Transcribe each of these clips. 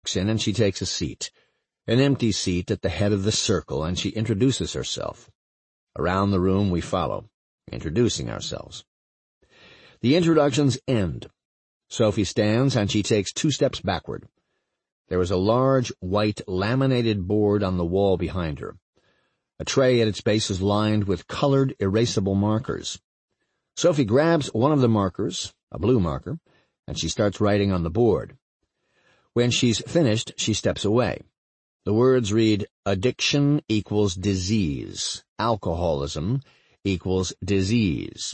walks in and she takes a seat, an empty seat at the head of the circle, and she introduces herself. Around the room we follow, introducing ourselves. The introductions end. Sophie stands and she takes 2 steps backward. There is a large white laminated board on the wall behind her. A tray at its base is lined with colored erasable markers. Sophie grabs one of the markers, a blue marker, and she starts writing on the board. When she's finished, she steps away. The words read, "Addiction equals disease. Alcoholism equals disease."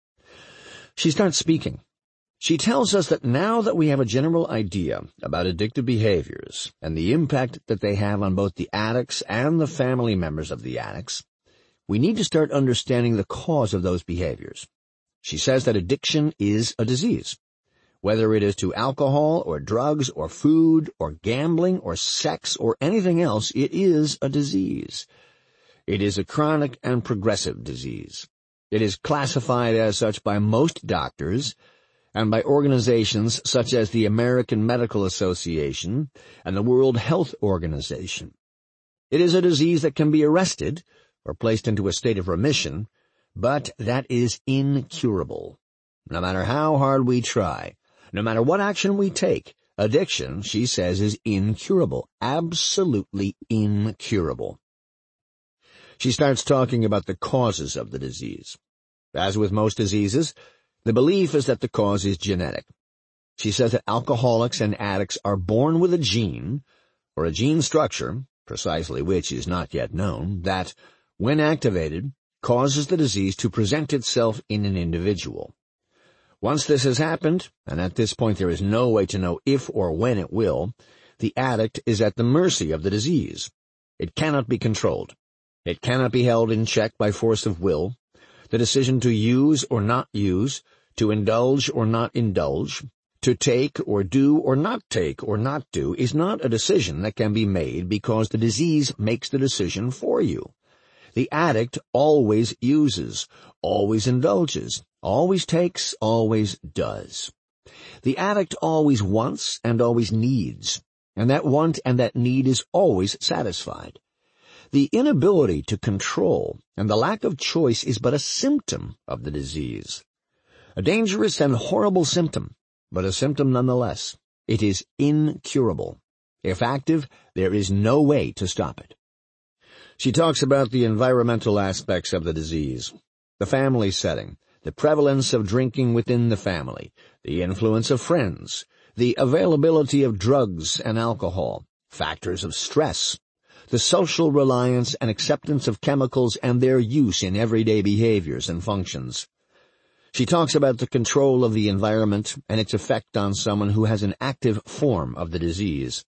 She starts speaking. She tells us that now that we have a general idea about addictive behaviors and the impact that they have on both the addicts and the family members of the addicts, we need to start understanding the cause of those behaviors. She says that addiction is a disease. Whether it is to alcohol or drugs or food or gambling or sex or anything else, it is a disease. It is a chronic and progressive disease. It is classified as such by most doctors and by organizations such as the American Medical Association and the World Health Organization. It is a disease that can be arrested or placed into a state of remission, but that is incurable. No matter how hard we try, no matter what action we take, addiction, she says, is incurable, absolutely incurable. She starts talking about the causes of the disease. As with most diseases, the belief is that the cause is genetic. She says that alcoholics and addicts are born with a gene, or a gene structure, precisely which is not yet known, that, when activated, causes the disease to present itself in an individual. Once this has happened, and at this point there is no way to know if or when it will, the addict is at the mercy of the disease. It cannot be controlled. It cannot be held in check by force of will. The decision to use or not use, to indulge or not indulge, to take or do or not take or not do is not a decision that can be made because the disease makes the decision for you. The addict always uses, always indulges, always takes, always does. The addict always wants and always needs, and that want and that need is always satisfied. The inability to control and the lack of choice is but a symptom of the disease. A dangerous and horrible symptom, but a symptom nonetheless. It is incurable. If active, there is no way to stop it. She talks about the environmental aspects of the disease, the family setting, the prevalence of drinking within the family, the influence of friends, the availability of drugs and alcohol, factors of stress, the social reliance and acceptance of chemicals and their use in everyday behaviors and functions. She talks about the control of the environment and its effect on someone who has an active form of the disease.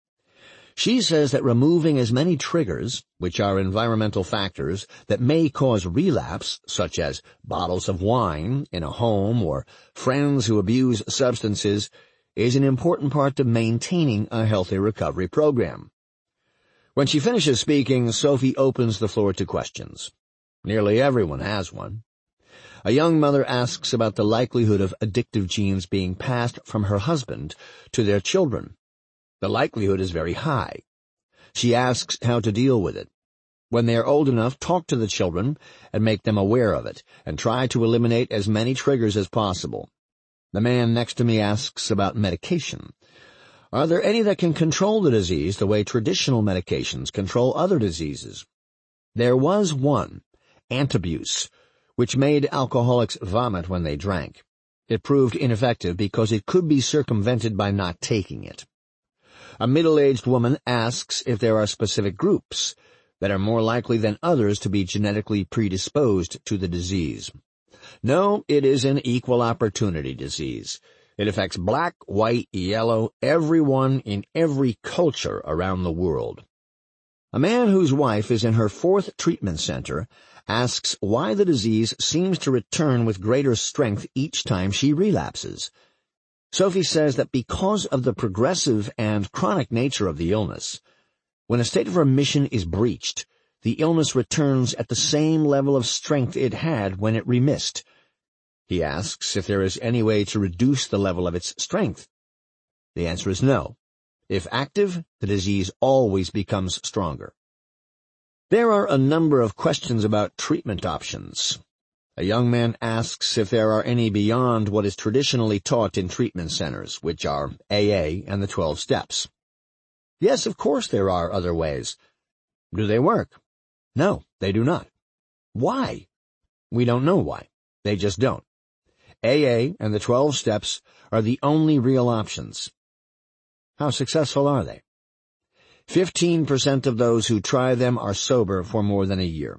She says that removing as many triggers, which are environmental factors, that may cause relapse, such as bottles of wine in a home or friends who abuse substances, is an important part of maintaining a healthy recovery program. When she finishes speaking, Sophie opens the floor to questions. Nearly everyone has one. A young mother asks about the likelihood of addictive genes being passed from her husband to their children. The likelihood is very high. She asks how to deal with it. When they are old enough, talk to the children and make them aware of it, and try to eliminate as many triggers as possible. The man next to me asks about medication. Are there any that can control the disease the way traditional medications control other diseases? There was one, Antabuse, which made alcoholics vomit when they drank. It proved ineffective because it could be circumvented by not taking it. A middle-aged woman asks if there are specific groups that are more likely than others to be genetically predisposed to the disease. No, it is an equal opportunity disease. It affects black, white, yellow, everyone in every culture around the world. A man whose wife is in her 4th treatment center asks why the disease seems to return with greater strength each time she relapses. Sophie says that because of the progressive and chronic nature of the illness, when a state of remission is breached, the illness returns at the same level of strength it had when it remissed. He asks if there is any way to reduce the level of its strength. The answer is no. If active, the disease always becomes stronger. There are a number of questions about treatment options. A young man asks if there are any beyond what is traditionally taught in treatment centers, which are AA and the 12 steps. Yes, of course there are other ways. Do they work? No, they do not. Why? We don't know why. They just don't. AA and the 12 steps are the only real options. How successful are they? 15% of those who try them are sober for more than a year.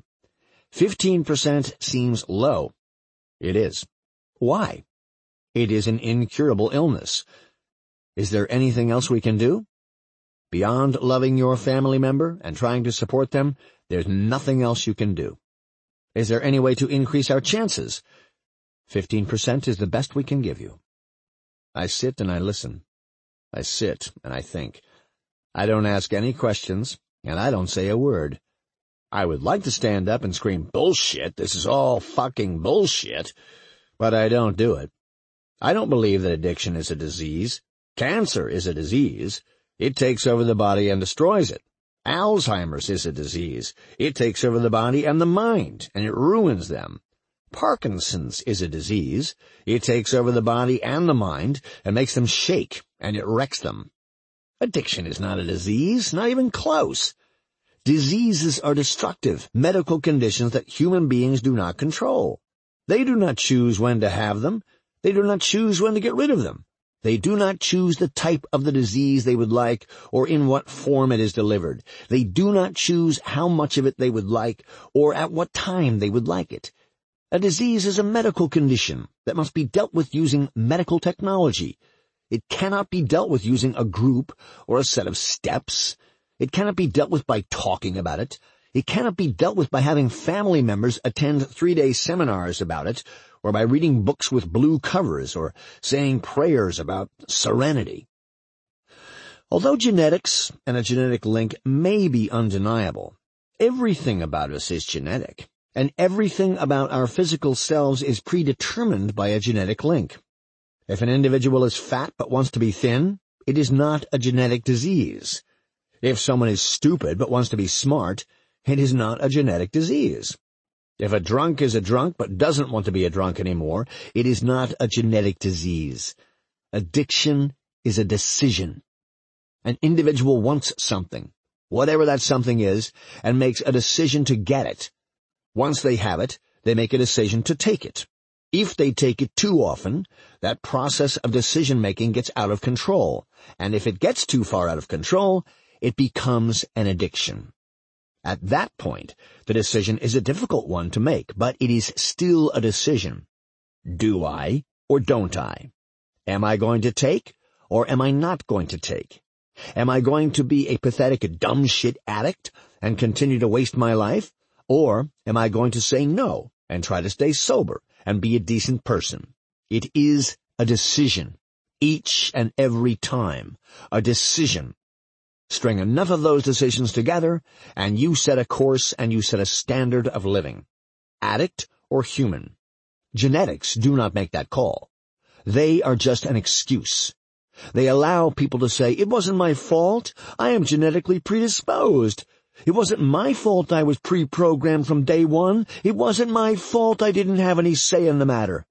15% seems low. It is. Why? It is an incurable illness. Is there anything else we can do? Beyond loving your family member and trying to support them, there's nothing else you can do. Is there any way to increase our chances? 15% is the best we can give you. I sit and I listen. I sit and I think. I don't ask any questions, and I don't say a word. I would like to stand up and scream, "Bullshit, this is all fucking bullshit," but I don't do it. I don't believe that addiction is a disease. Cancer is a disease. It takes over the body and destroys it. Alzheimer's is a disease. It takes over the body and the mind, and it ruins them. Parkinson's is a disease. It takes over the body and the mind and makes them shake, and it wrecks them. Addiction is not a disease, not even close. Diseases are destructive, medical conditions that human beings do not control. They do not choose when to have them. They do not choose when to get rid of them. They do not choose the type of the disease they would like or in what form it is delivered. They do not choose how much of it they would like or at what time they would like it. A disease is a medical condition that must be dealt with using medical technology. It cannot be dealt with using a group or a set of steps. It cannot be dealt with by talking about it. It cannot be dealt with by having family members attend 3-day seminars about it, or by reading books with blue covers, or saying prayers about serenity. Although genetics and a genetic link may be undeniable, everything about us is genetic, and everything about our physical selves is predetermined by a genetic link. If an individual is fat but wants to be thin, it is not a genetic disease. If someone is stupid but wants to be smart, it is not a genetic disease. If a drunk is a drunk but doesn't want to be a drunk anymore, it is not a genetic disease. Addiction is a decision. An individual wants something, whatever that something is, and makes a decision to get it. Once they have it, they make a decision to take it. If they take it too often, that process of decision-making gets out of control, and if it gets too far out of control, it becomes an addiction. At that point, the decision is a difficult one to make, but it is still a decision. Do I or don't I? Am I going to take or am I not going to take? Am I going to be a pathetic dumb shit addict and continue to waste my life? Or am I going to say no and try to stay sober and be a decent person? It is a decision. Each and every time. A decision. String enough of those decisions together, and you set a course and you set a standard of living. Addict or human. Genetics do not make that call. They are just an excuse. They allow people to say, "It wasn't my fault. I am genetically predisposed. It wasn't my fault I was pre-programmed from day one. It wasn't my fault I didn't have any say in the matter."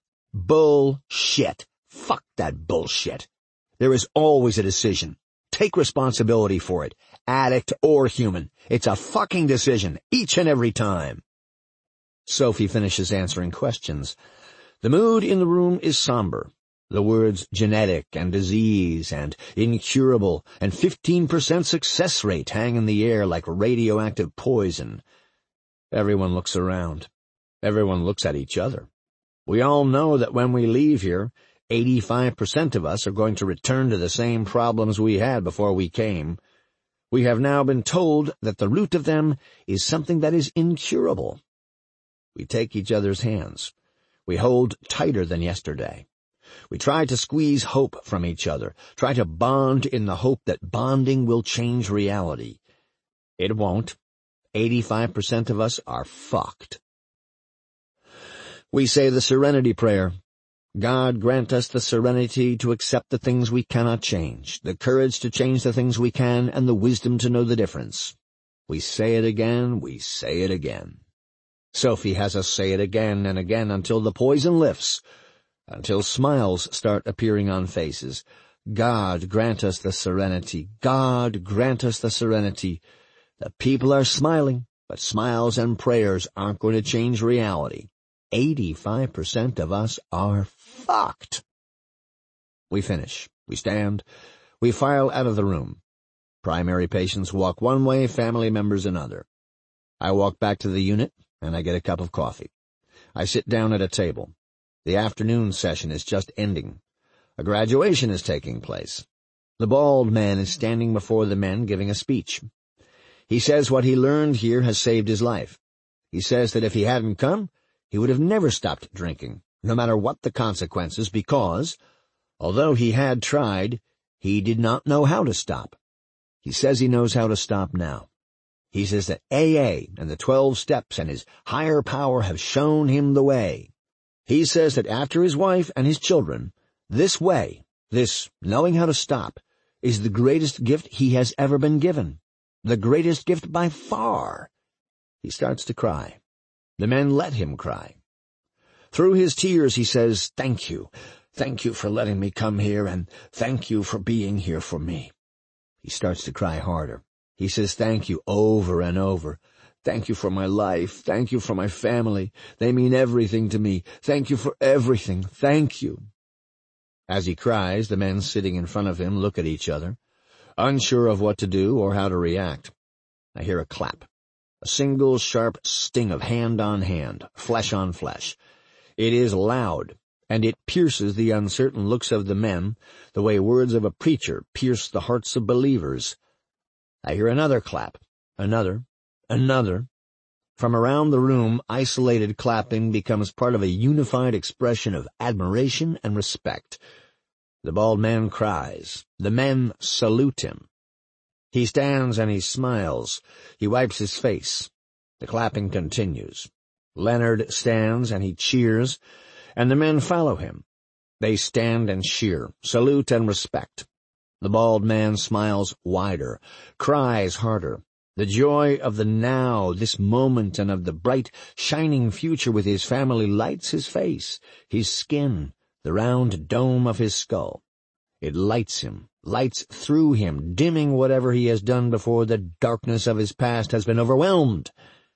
Bullshit. Fuck that bullshit. There is always a decision. Take responsibility for it, addict or human. It's a fucking decision, each and every time. Sophie finishes answering questions. The mood in the room is somber. The words genetic and disease and incurable and 15% success rate hang in the air like radioactive poison. Everyone looks around. Everyone looks at each other. We all know that when we leave here, 85% of us are going to return to the same problems we had before we came. We have now been told that the root of them is something that is incurable. We take each other's hands. We hold tighter than yesterday. We try to squeeze hope from each other, try to bond in the hope that bonding will change reality. It won't. 85% of us are fucked. We say the Serenity Prayer. God grant us the serenity to accept the things we cannot change, the courage to change the things we can, and the wisdom to know the difference. We say it again, we say it again. Sophie has us say it again and again until the poison lifts, until smiles start appearing on faces. God grant us the serenity. God grant us the serenity. The people are smiling, but smiles and prayers aren't going to change reality. 85% of us are fucked. We finish. We stand. We file out of the room. Primary patients walk one way, family members another. I walk back to the unit, and I get a cup of coffee. I sit down at a table. The afternoon session is just ending. A graduation is taking place. The bald man is standing before the men giving a speech. He says what he learned here has saved his life. He says that if he hadn't come, he would have never stopped drinking, no matter what the consequences, because, although he had tried, he did not know how to stop. He says he knows how to stop now. He says that AA and the 12 steps and his higher power have shown him the way. He says that after his wife and his children, this way, this knowing how to stop, is the greatest gift he has ever been given. The greatest gift by far. He starts to cry. The men let him cry. Through his tears he says, "Thank you. Thank you for letting me come here, and thank you for being here for me." He starts to cry harder. He says thank you over and over. "Thank you for my life. Thank you for my family. They mean everything to me. Thank you for everything. Thank you." As he cries, the men sitting in front of him look at each other, unsure of what to do or how to react. I hear a clap. A single sharp sting of hand on hand, flesh on flesh. It is loud, and it pierces the uncertain looks of the men, the way words of a preacher pierce the hearts of believers. I hear another clap, another. From around the room, isolated clapping becomes part of a unified expression of admiration and respect. The bald man cries. The men salute him. He stands and he smiles. He wipes his face. The clapping continues. Leonard stands and he cheers, and the men follow him. They stand and cheer, salute and respect. The bald man smiles wider, cries harder. The joy of the now, this moment, and of the bright, shining future with his family lights his face, his skin, the round dome of his skull. It lights him, lights through him, dimming whatever he has done before the darkness of his past has been overwhelmed.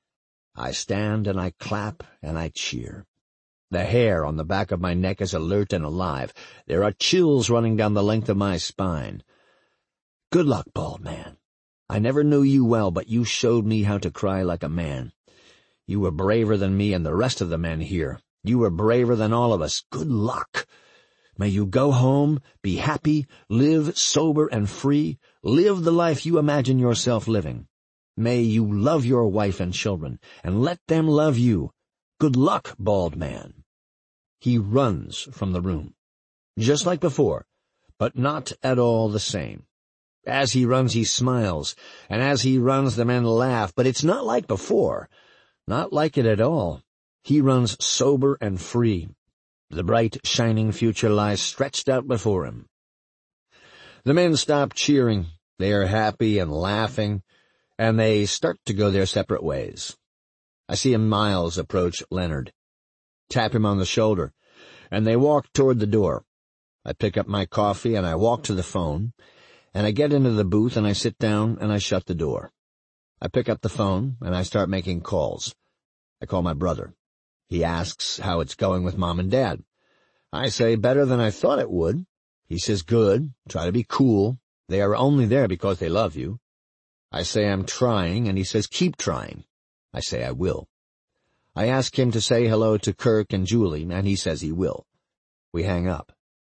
I stand and I clap and I cheer. The hair on the back of my neck is alert and alive. There are chills running down the length of my spine. Good luck, bald man. I never knew you well, but you showed me how to cry like a man. You were braver than me and the rest of the men here. You were braver than all of us. Good luck. May you go home, be happy, live sober and free, live the life you imagine yourself living. May you love your wife and children, and let them love you. Good luck, bald man. He runs from the room, just like before, but not at all the same. As he runs, he smiles, and as he runs, the men laugh, but it's not like before, not like it at all. He runs sober and free. The bright, shining future lies stretched out before him. The men stop cheering. They are happy and laughing, and they start to go their separate ways. I see Miles approach Leonard, tap him on the shoulder, and they walk toward the door. I pick up my coffee and I walk to the phone, and I get into the booth and I sit down and I shut the door. I pick up the phone and I start making calls. I call my brother. He asks how it's going with Mom and Dad. I say, better than I thought it would. He says, good, try to be cool. They are only there because they love you. I say I'm trying, and he says, keep trying. I say I will. I ask him to say hello to Kirk and Julie, and he says he will. We hang up.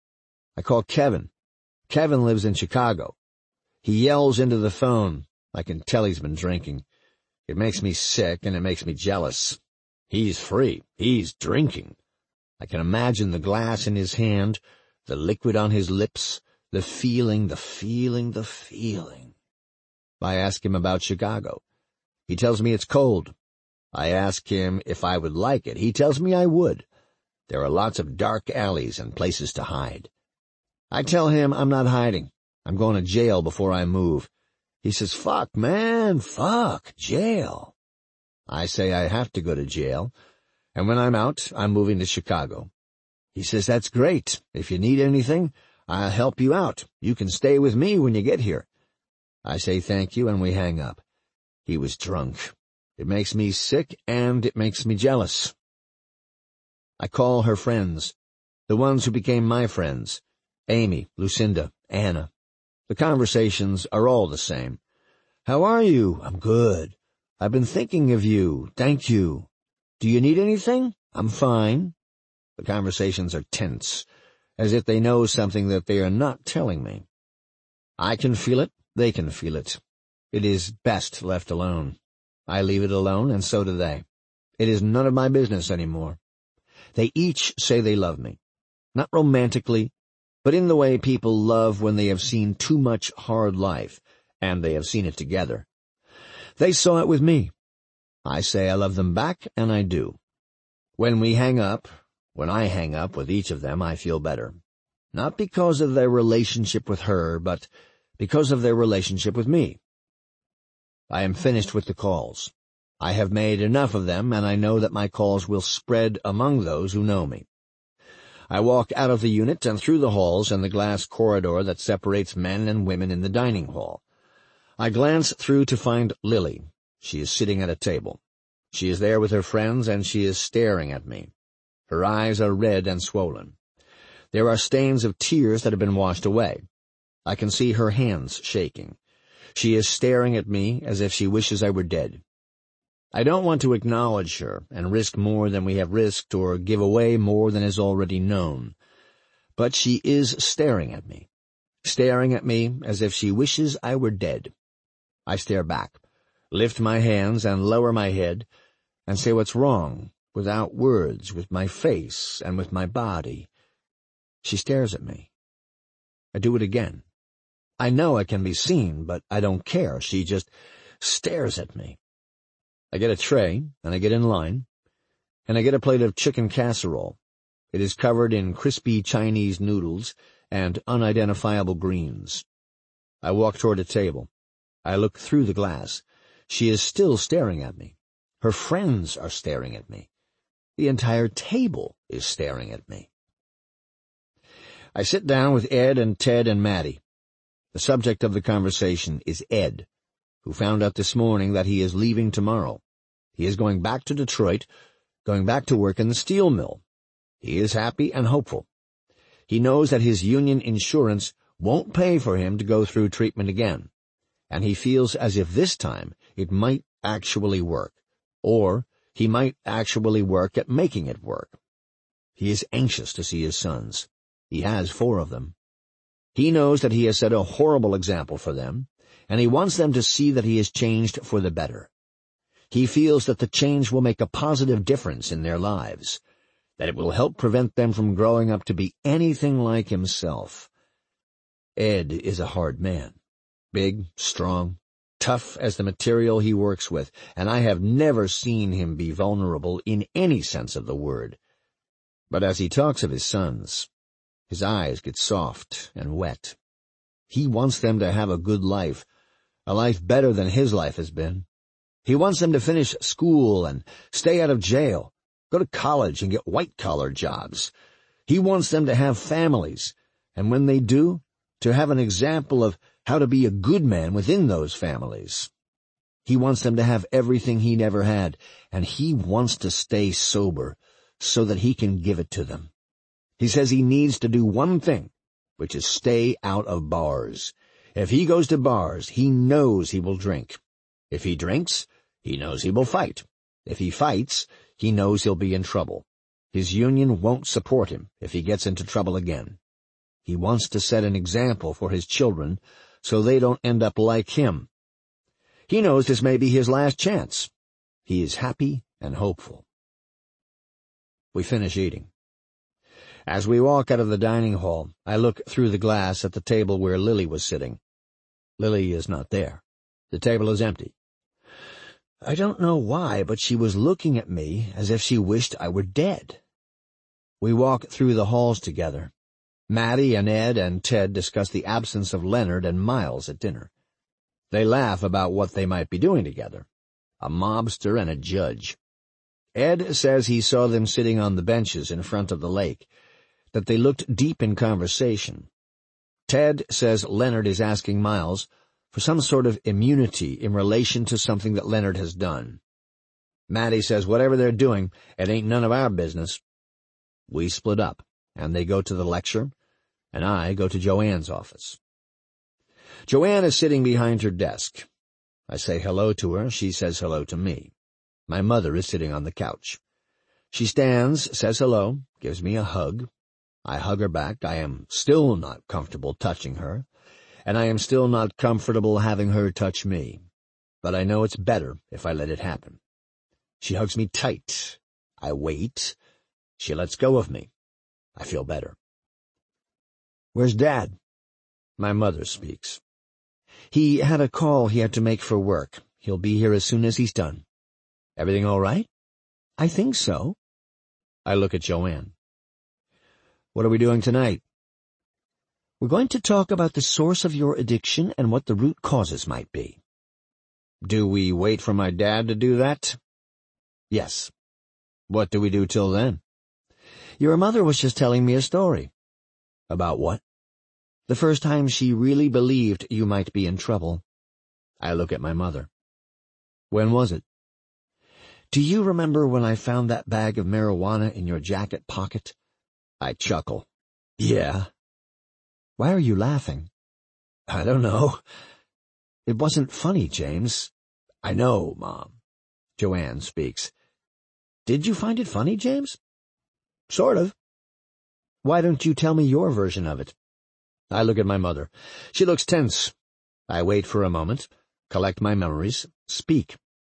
I call Kevin. Kevin lives in Chicago. He yells into the phone. I can tell he's been drinking. It makes me sick, and it makes me jealous. He's free. He's drinking. I can imagine the glass in his hand, the liquid on his lips, the feeling. I ask him about Chicago. He tells me it's cold. I ask him if I would like it. He tells me I would. There are lots of dark alleys and places to hide. I tell him I'm not hiding. I'm going to jail before I move. He says, "Fuck, man, fuck, jail." I say I have to go to jail, and when I'm out, I'm moving to Chicago. He says, "That's great. If you need anything, I'll help you out. You can stay with me when you get here." I say thank you, and we hang up. He was drunk. It makes me sick, and it makes me jealous. I call her friends, the ones who became my friends, Amy, Lucinda, Anna. The conversations are all the same. "How are you?" "I'm good. I've been thinking of you. Thank you." "Do you need anything?" "I'm fine." The conversations are tense, as if they know something that they are not telling me. I can feel it, they can feel it. It is best left alone. I leave it alone, and so do they. It is none of my business anymore. They each say they love me, not romantically, but in the way people love when they have seen too much hard life, and they have seen it together. They saw it with me. I say I love them back, and I do. When I hang up with each of them, I feel better. Not because of their relationship with her, but because of their relationship with me. I am finished with the calls. I have made enough of them, and I know that my calls will spread among those who know me. I walk out of the unit and through the halls and the glass corridor that separates men and women in the dining hall. I glance through to find Lily. She is sitting at a table. She is there with her friends, and she is staring at me. Her eyes are red and swollen. There are stains of tears that have been washed away. I can see her hands shaking. She is staring at me as if she wishes I were dead. I don't want to acknowledge her and risk more than we have risked or give away more than is already known. But she is staring at me as if she wishes I were dead. I stare back, lift my hands and lower my head, and say what's wrong, without words, with my face and with my body. She stares at me. I do it again. I know I can be seen, but I don't care. She just stares at me. I get a tray, and I get in line, and I get a plate of chicken casserole. It is covered in crispy Chinese noodles and unidentifiable greens. I walk toward a table. I look through the glass. She is still staring at me. Her friends are staring at me. The entire table is staring at me. I sit down with Ed and Ted and Maddie. The subject of the conversation is Ed, who found out this morning that he is leaving tomorrow. He is going back to Detroit, going back to work in the steel mill. He is happy and hopeful. He knows that his union insurance won't pay for him to go through treatment again, and he feels as if this time it might actually work, or he might actually work at making it work. He is anxious to see his sons. He has 4 of them. He knows that he has set a horrible example for them, and he wants them to see that he has changed for the better. He feels that the change will make a positive difference in their lives, that it will help prevent them from growing up to be anything like himself. Ed is a hard man, big, strong, tough as the material he works with, and I have never seen him be vulnerable in any sense of the word. But as he talks of his sons, his eyes get soft and wet. He wants them to have a good life, a life better than his life has been. He wants them to finish school and stay out of jail, go to college and get white-collar jobs. He wants them to have families, and when they do, to have an example of how to be a good man within those families. He wants them to have everything he never had, and he wants to stay sober so that he can give it to them. He says he needs to do one thing, which is stay out of bars. If he goes to bars, he knows he will drink. If he drinks, he knows he will fight. If he fights, he knows he'll be in trouble. His union won't support him if he gets into trouble again. He wants to set an example for his children so they don't end up like him. He knows this may be his last chance. He is happy and hopeful. We finish eating. As we walk out of the dining hall, I look through the glass at the table where Lily was sitting. Lily is not there. The table is empty. I don't know why, but she was looking at me as if she wished I were dead. We walk through the halls together. Maddie and Ed and Ted discuss the absence of Leonard and Miles at dinner. They laugh about what they might be doing together. A mobster and a judge. Ed says he saw them sitting on the benches in front of the lake, that they looked deep in conversation. Ted says Leonard is asking Miles for some sort of immunity in relation to something that Leonard has done. Maddie says whatever they're doing, it ain't none of our business. We split up, and they go to the lecture, and I go to Joanne's office. Joanne is sitting behind her desk. I say hello to her. She says hello to me. My mother is sitting on the couch. She stands, says hello, gives me a hug. I hug her back. I am still not comfortable touching her, and I am still not comfortable having her touch me. But I know it's better if I let it happen. She hugs me tight. I wait. She lets go of me. I feel better. "Where's Dad?" My mother speaks. "He had a call he had to make for work. He'll be here as soon as he's done." "Everything all right?" "I think so." I look at Joanne. "What are we doing tonight?" "We're going to talk about the source of your addiction and what the root causes might be." "Do we wait for my dad to do that?" "Yes." "What do we do till then?" "Your mother was just telling me a story." "About what?" "The first time she really believed you might be in trouble." I look at my mother. "When was it?" "Do you remember when I found that bag of marijuana in your jacket pocket?" I chuckle. "Yeah." "Why are you laughing?" "I don't know." "It wasn't funny, James." "I know, Mom." Joanne speaks. "Did you find it funny, James?" "Sort of." "Why don't you tell me your version of it?" I look at my mother. She looks tense. I wait for a moment, collect my memories, speak.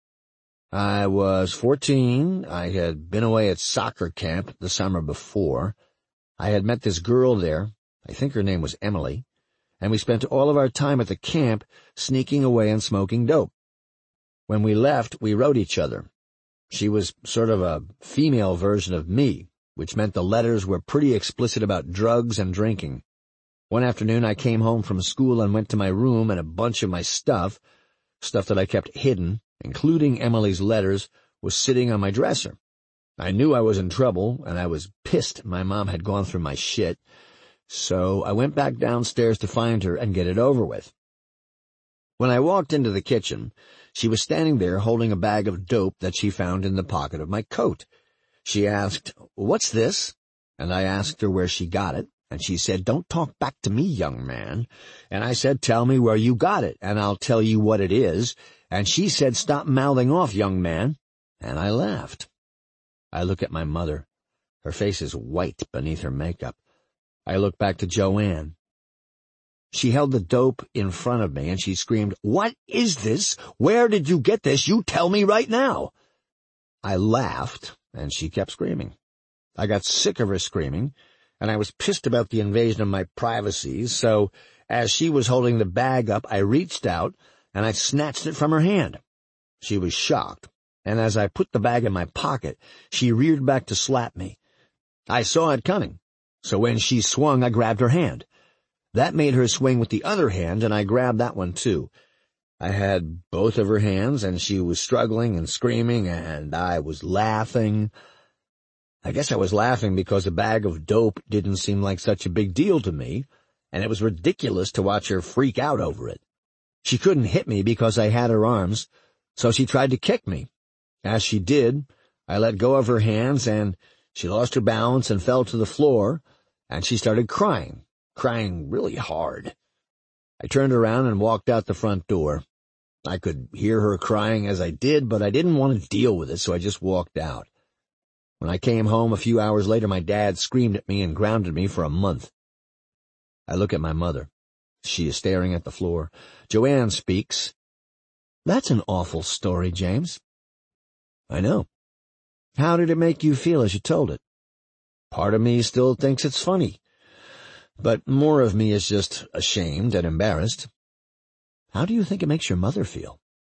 "I was 14. I had been away at soccer camp the summer before. I had met this girl there. I think her name was Emily. And we spent all of our time at the camp sneaking away and smoking dope. When we left, we wrote each other. She was sort of a female version of me, which meant the letters were pretty explicit about drugs and drinking. One afternoon I came home from school and went to my room, and a bunch of my stuff that I kept hidden, including Emily's letters, was sitting on my dresser. I knew I was in trouble, and I was pissed my mom had gone through my shit, so I went back downstairs to find her and get it over with. When I walked into the kitchen, she was standing there holding a bag of dope that she found in the pocket of my coat. She asked, "What's this?" And I asked her where she got it, and she said, "Don't talk back to me, young man." And I said, "Tell me where you got it, and I'll tell you what it is." And she said, "Stop mouthing off, young man." And I laughed. I look at my mother. Her face is white beneath her makeup. I look back to Joanne. She held the dope in front of me, and she screamed, "What is this? Where did you get this? You tell me right now." I laughed, and she kept screaming. I got sick of her screaming, and I was pissed about the invasion of my privacy, so as she was holding the bag up, I reached out, and I snatched it from her hand. She was shocked, and as I put the bag in my pocket, she reared back to slap me. I saw it coming, so when she swung, I grabbed her hand. That made her swing with the other hand, and I grabbed that one too. I had both of her hands, and she was struggling and screaming, and I was laughing. I guess I was laughing because a bag of dope didn't seem like such a big deal to me, and it was ridiculous to watch her freak out over it. She couldn't hit me because I had her arms, so she tried to kick me. As she did, I let go of her hands, and she lost her balance and fell to the floor, and she started crying really hard. I turned around and walked out the front door. I could hear her crying as I did, but I didn't want to deal with it, so I just walked out. When I came home a few hours later, my dad screamed at me and grounded me for a month. I look at my mother. She is staring at the floor. Joanne speaks. "That's an awful story, James." "I know." "How did it make you feel as you told it?" "Part of me still thinks it's funny, but more of me is just ashamed and embarrassed." "How do you think it makes your mother feel?"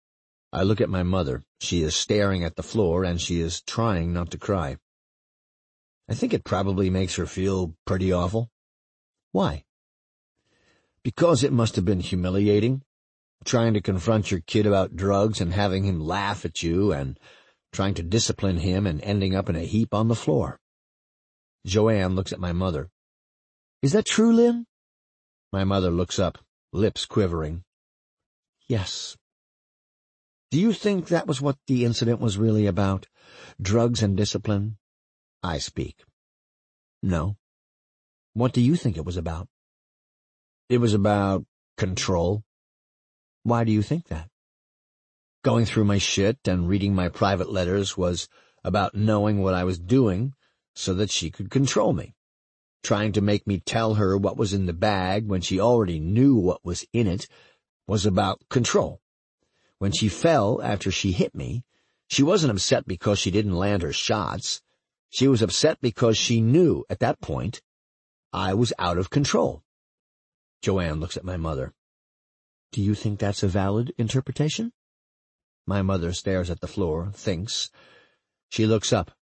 I look at my mother. She is staring at the floor, and she is trying not to cry. I think it probably makes her feel pretty awful. Why? Because it must have been humiliating, trying to confront your kid about drugs and having him laugh at you, and trying to discipline him and ending up in a heap on the floor. Joanne looks at my mother. Is that true, Lynn? My mother looks up, lips quivering. Yes. Do you think that was what the incident was really about? Drugs and discipline? I speak. No. What do you think it was about? It was about control. Why do you think that? Going through my shit and reading my private letters was about knowing what I was doing so that she could control me. Trying to make me tell her what was in the bag when she already knew what was in it was about control. When she fell after she hit me, she wasn't upset because she didn't land her shots. She was upset because she knew, at that point, I was out of control. Joanne looks at my mother. Do you think that's a valid interpretation? My mother stares at the floor, thinks. She looks up.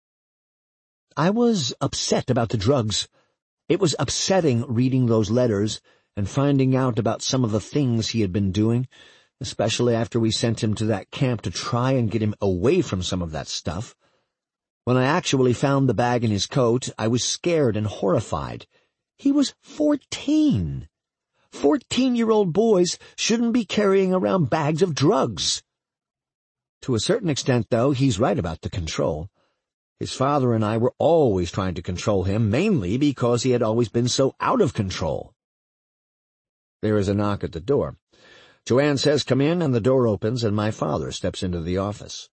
I was upset about the drugs. It was upsetting reading those letters and finding out about some of the things he had been doing, especially after we sent him to that camp to try and get him away from some of that stuff. When I actually found the bag in his coat, I was scared and horrified. He was 14. 14-year-old boys shouldn't be carrying around bags of drugs. To a certain extent, though, he's right about the control. His father and I were always trying to control him, mainly because he had always been so out of control. There is a knock at the door. Joanne says, "Come in," and the door opens, and my father steps into the office.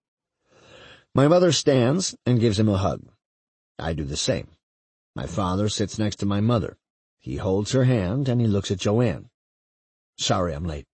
My mother stands and gives him a hug. I do the same. My father sits next to my mother. He holds her hand, and he looks at Joanne. Sorry I'm late.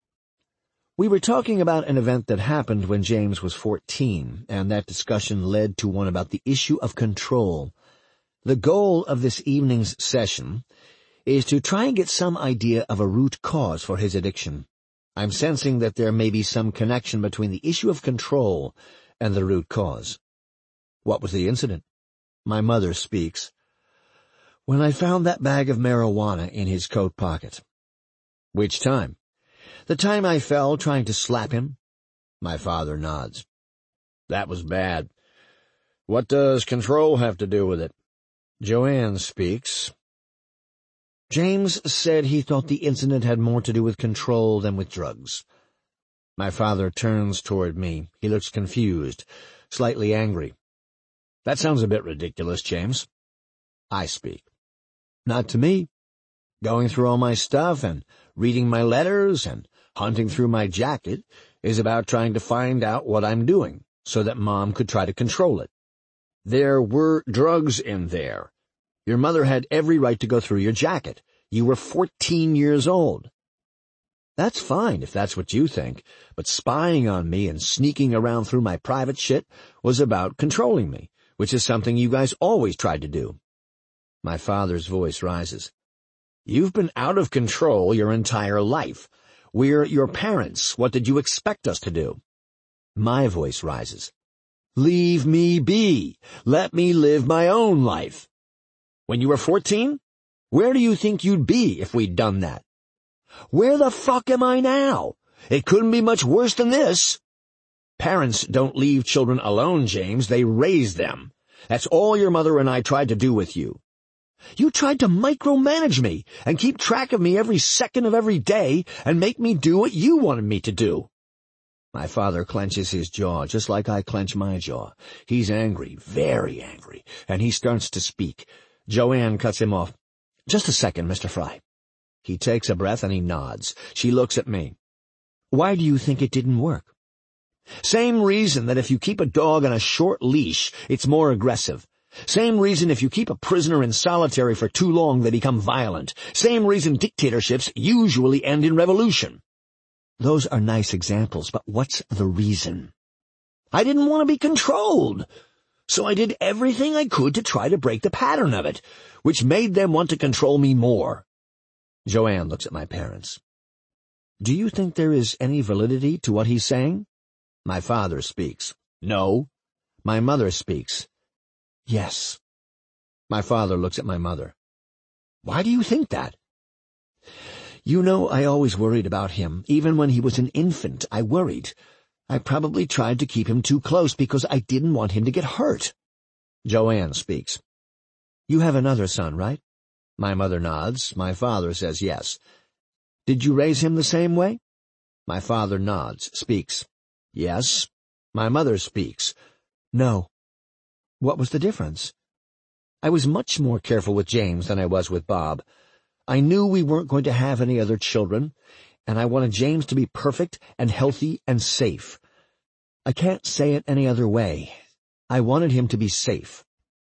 We were talking about an event that happened when James was 14, and that discussion led to one about the issue of control. The goal of this evening's session is to try and get some idea of a root cause for his addiction. I'm sensing that there may be some connection between the issue of control and the root cause. What was the incident? My mother speaks. When I found that bag of marijuana in his coat pocket. Which time? The time I fell trying to slap him? My father nods. That was bad. What does control have to do with it? Joanne speaks. James said he thought the incident had more to do with control than with drugs. My father turns toward me. He looks confused, slightly angry. That sounds a bit ridiculous, James. I speak. Not to me. Going through all my stuff and reading my letters and hunting through my jacket is about trying to find out what I'm doing so that Mom could try to control it. There were drugs in there. Your mother had every right to go through your jacket. You were 14 years old. That's fine if that's what you think, but spying on me and sneaking around through my private shit was about controlling me, which is something you guys always tried to do. My father's voice rises. You've been out of control your entire life. We're your parents. What did you expect us to do? My voice rises. Leave me be. Let me live my own life. When you were 14? Where do you think you'd be if we'd done that? Where the fuck am I now? It couldn't be much worse than this. Parents don't leave children alone, James. They raise them. That's all your mother and I tried to do with you. You tried to micromanage me and keep track of me every second of every day and make me do what you wanted me to do. My father clenches his jaw just like I clench my jaw. He's angry, very angry, and he starts to speak. Joanne cuts him off. Just a second, Mr. Fry. He takes a breath and he nods. She looks at me. Why do you think it didn't work? Same reason that if you keep a dog on a short leash, it's more aggressive. Same reason if you keep a prisoner in solitary for too long, they become violent. Same reason dictatorships usually end in revolution. Those are nice examples, but what's the reason? I didn't want to be controlled. So I did everything I could to try to break the pattern of it, which made them want to control me more. Joanne looks at my parents. Do you think there is any validity to what he's saying? My father speaks. No. My mother speaks. Yes. My father looks at my mother. Why do you think that? You know, I always worried about him. Even when he was an infant, I worried. I probably tried to keep him too close because I didn't want him to get hurt. Joanne speaks. You have another son, right? My mother nods. My father says yes. Did you raise him the same way? My father nods, speaks. Yes. My mother speaks. No. What was the difference? I was much more careful with James than I was with Bob. I knew we weren't going to have any other children, and I wanted James to be perfect and healthy and safe. I can't say it any other way. I wanted him to be safe.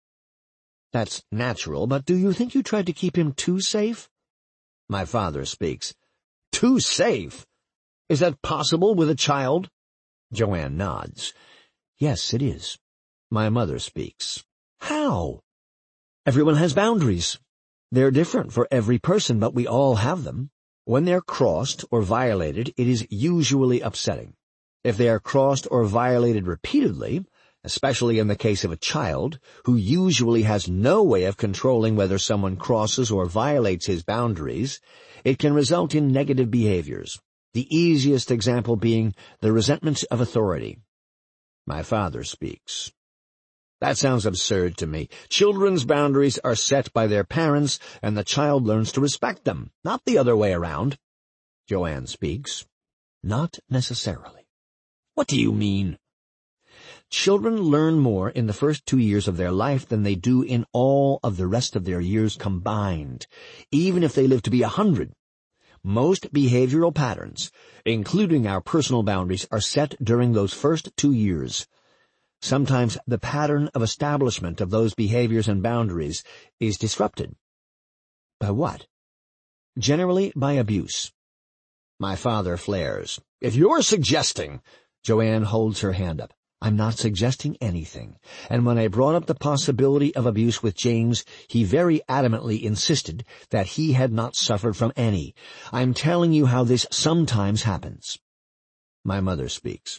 That's natural, but do you think you tried to keep him too safe? My father speaks. Too safe? Is that possible with a child? Joanne nods. Yes, it is. My mother speaks. How? Everyone has boundaries. They're different for every person, but we all have them. When they're crossed or violated, it is usually upsetting. If they are crossed or violated repeatedly, especially in the case of a child, who usually has no way of controlling whether someone crosses or violates his boundaries, it can result in negative behaviors, the easiest example being the resentment of authority. My father speaks. That sounds absurd to me. Children's boundaries are set by their parents, and the child learns to respect them, not the other way around. Joanne speaks. Not necessarily. What do you mean? Children learn more in the first 2 years of their life than they do in all of the rest of their years combined, even if they live to be 100. Most behavioral patterns, including our personal boundaries, are set during those first 2 years. Sometimes the pattern of establishment of those behaviors and boundaries is disrupted. By what? Generally by abuse. My father flares. If you're suggesting— Joanne holds her hand up. I'm not suggesting anything. And when I brought up the possibility of abuse with James, he very adamantly insisted that he had not suffered from any. I'm telling you how this sometimes happens. My mother speaks.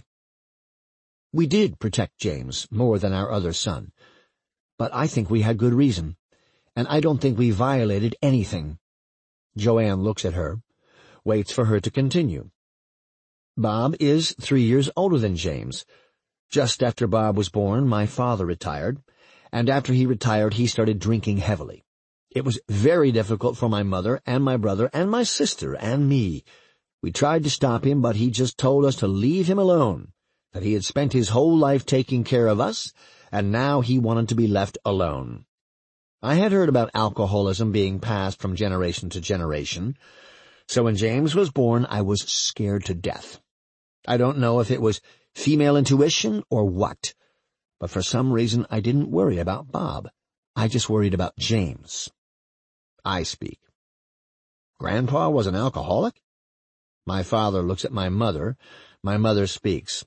We did protect James more than our other son, but I think we had good reason, and I don't think we violated anything. Joanne looks at her, waits for her to continue. Bob is 3 years older than James. Just after Bob was born, my father retired, and after he retired, he started drinking heavily. It was very difficult for my mother and my brother and my sister and me. We tried to stop him, but he just told us to leave him alone, that he had spent his whole life taking care of us, and now he wanted to be left alone. I had heard about alcoholism being passed from generation to generation, so when James was born, I was scared to death. I don't know if it was female intuition or what, but for some reason I didn't worry about Bob. I just worried about James. I speak. Grandpa was an alcoholic? My father looks at my mother. My mother speaks.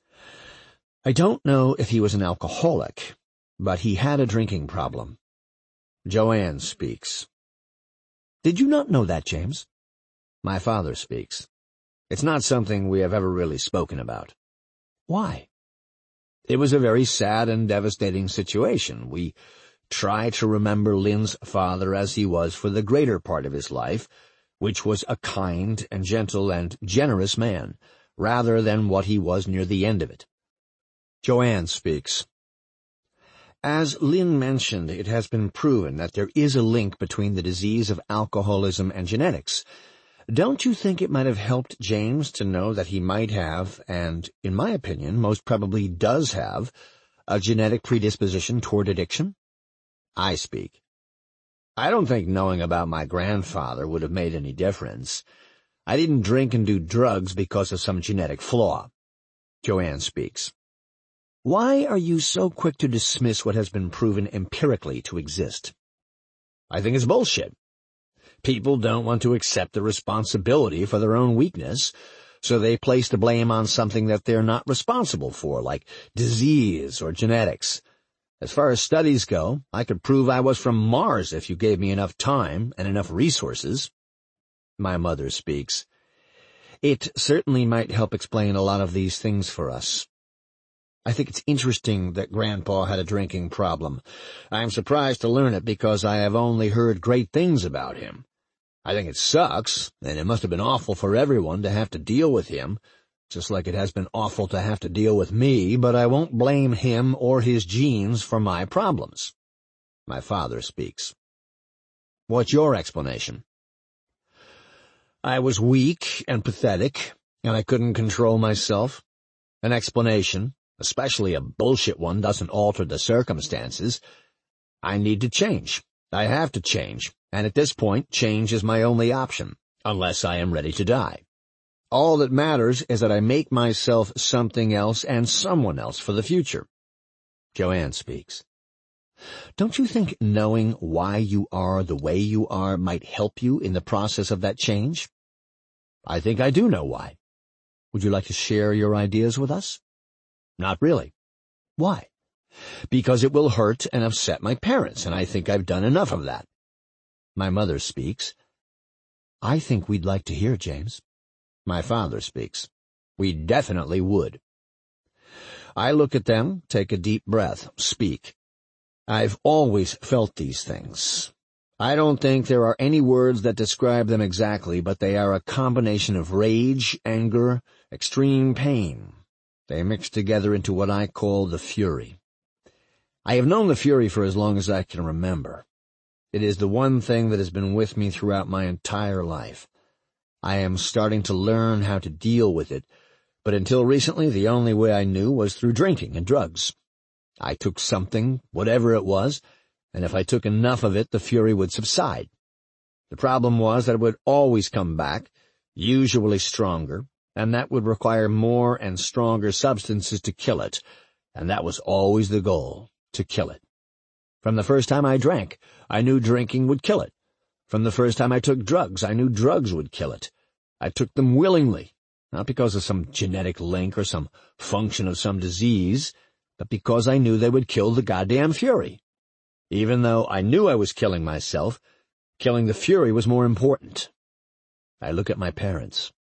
I don't know if he was an alcoholic, but he had a drinking problem. Joanne speaks. Did you not know that, James? My father speaks. It's not something we have ever really spoken about. Why? It was a very sad and devastating situation. We try to remember Lynn's father as he was for the greater part of his life, which was a kind and gentle and generous man, rather than what he was near the end of it. Joanne speaks. As Lynn mentioned, it has been proven that there is a link between the disease of alcoholism and genetics. Don't you think it might have helped James to know that he might have, and, in my opinion, most probably does have, a genetic predisposition toward addiction? I speak. I don't think knowing about my grandfather would have made any difference. I didn't drink and do drugs because of some genetic flaw. Joanne speaks. Why are you so quick to dismiss what has been proven empirically to exist? I think it's bullshit. People don't want to accept the responsibility for their own weakness, so they place the blame on something that they're not responsible for, like disease or genetics. As far as studies go, I could prove I was from Mars if you gave me enough time and enough resources. My mother speaks. It certainly might help explain a lot of these things for us. I think it's interesting that Grandpa had a drinking problem. I am surprised to learn it because I have only heard great things about him. I think it sucks, and it must have been awful for everyone to have to deal with him, just like it has been awful to have to deal with me, but I won't blame him or his genes for my problems. My father speaks. What's your explanation? I was weak and pathetic, and I couldn't control myself. An explanation, especially a bullshit one, doesn't alter the circumstances. I need to change. I have to change, and at this point, change is my only option, unless I am ready to die. All that matters is that I make myself something else and someone else for the future. Joanne speaks. Don't you think knowing why you are the way you are might help you in the process of that change? I think I do know why. Would you like to share your ideas with us? Not really. Why? Because it will hurt and upset my parents, and I think I've done enough of that. My mother speaks. I think we'd like to hear, James. My father speaks. We definitely would. I look at them, take a deep breath, speak. I've always felt these things. I don't think there are any words that describe them exactly, but they are a combination of rage, anger, extreme pain. They mix together into what I call the fury. I have known the fury for as long as I can remember. It is the one thing that has been with me throughout my entire life. I am starting to learn how to deal with it, but until recently the only way I knew was through drinking and drugs. I took something, whatever it was, and if I took enough of it, the fury would subside. The problem was that it would always come back, usually stronger, and that would require more and stronger substances to kill it, and that was always the goal, to kill it. From the first time I drank, I knew drinking would kill it. From the first time I took drugs, I knew drugs would kill it. I took them willingly, not because of some genetic link or some function of some disease, but because I knew they would kill the goddamn fury. Even though I knew I was killing myself, killing the fury was more important. I look at my parents.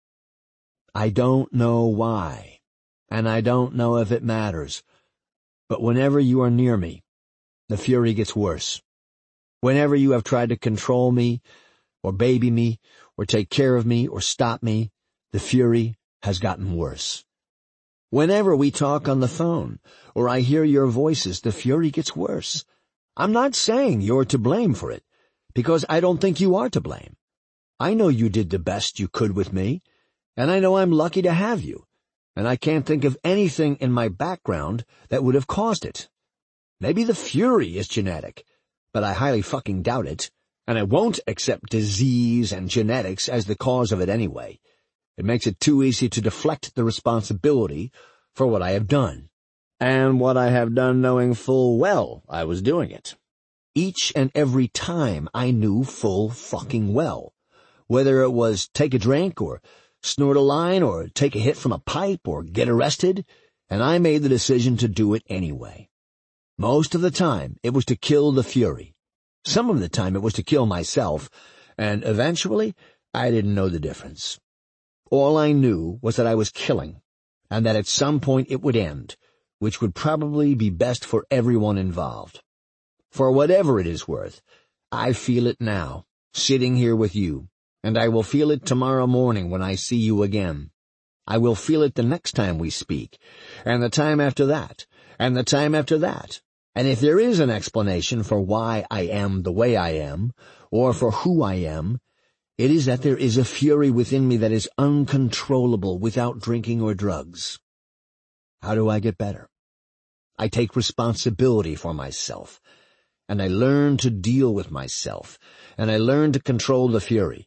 I don't know why, and I don't know if it matters, but whenever you are near me, the fury gets worse. Whenever you have tried to control me, or baby me, or take care of me, or stop me, the fury has gotten worse. Whenever we talk on the phone, or I hear your voices, the fury gets worse. I'm not saying you're to blame for it, because I don't think you are to blame. I know you did the best you could with me, and I know I'm lucky to have you, and I can't think of anything in my background that would have caused it. Maybe the fury is genetic, but I highly fucking doubt it, and I won't accept disease and genetics as the cause of it anyway. It makes it too easy to deflect the responsibility for what I have done, and what I have done knowing full well I was doing it. Each and every time I knew full fucking well, whether it was take a drink or snort a line or take a hit from a pipe or get arrested, and I made the decision to do it anyway. Most of the time, it was to kill the fury. Some of the time, it was to kill myself, and eventually, I didn't know the difference. All I knew was that I was killing, and that at some point it would end, which would probably be best for everyone involved. For whatever it is worth, I feel it now, sitting here with you, and I will feel it tomorrow morning when I see you again. I will feel it the next time we speak, and the time after that, and the time after that. And if there is an explanation for why I am the way I am, or for who I am, it is that there is a fury within me that is uncontrollable without drinking or drugs. How do I get better? I take responsibility for myself, and I learn to deal with myself, and I learn to control the fury.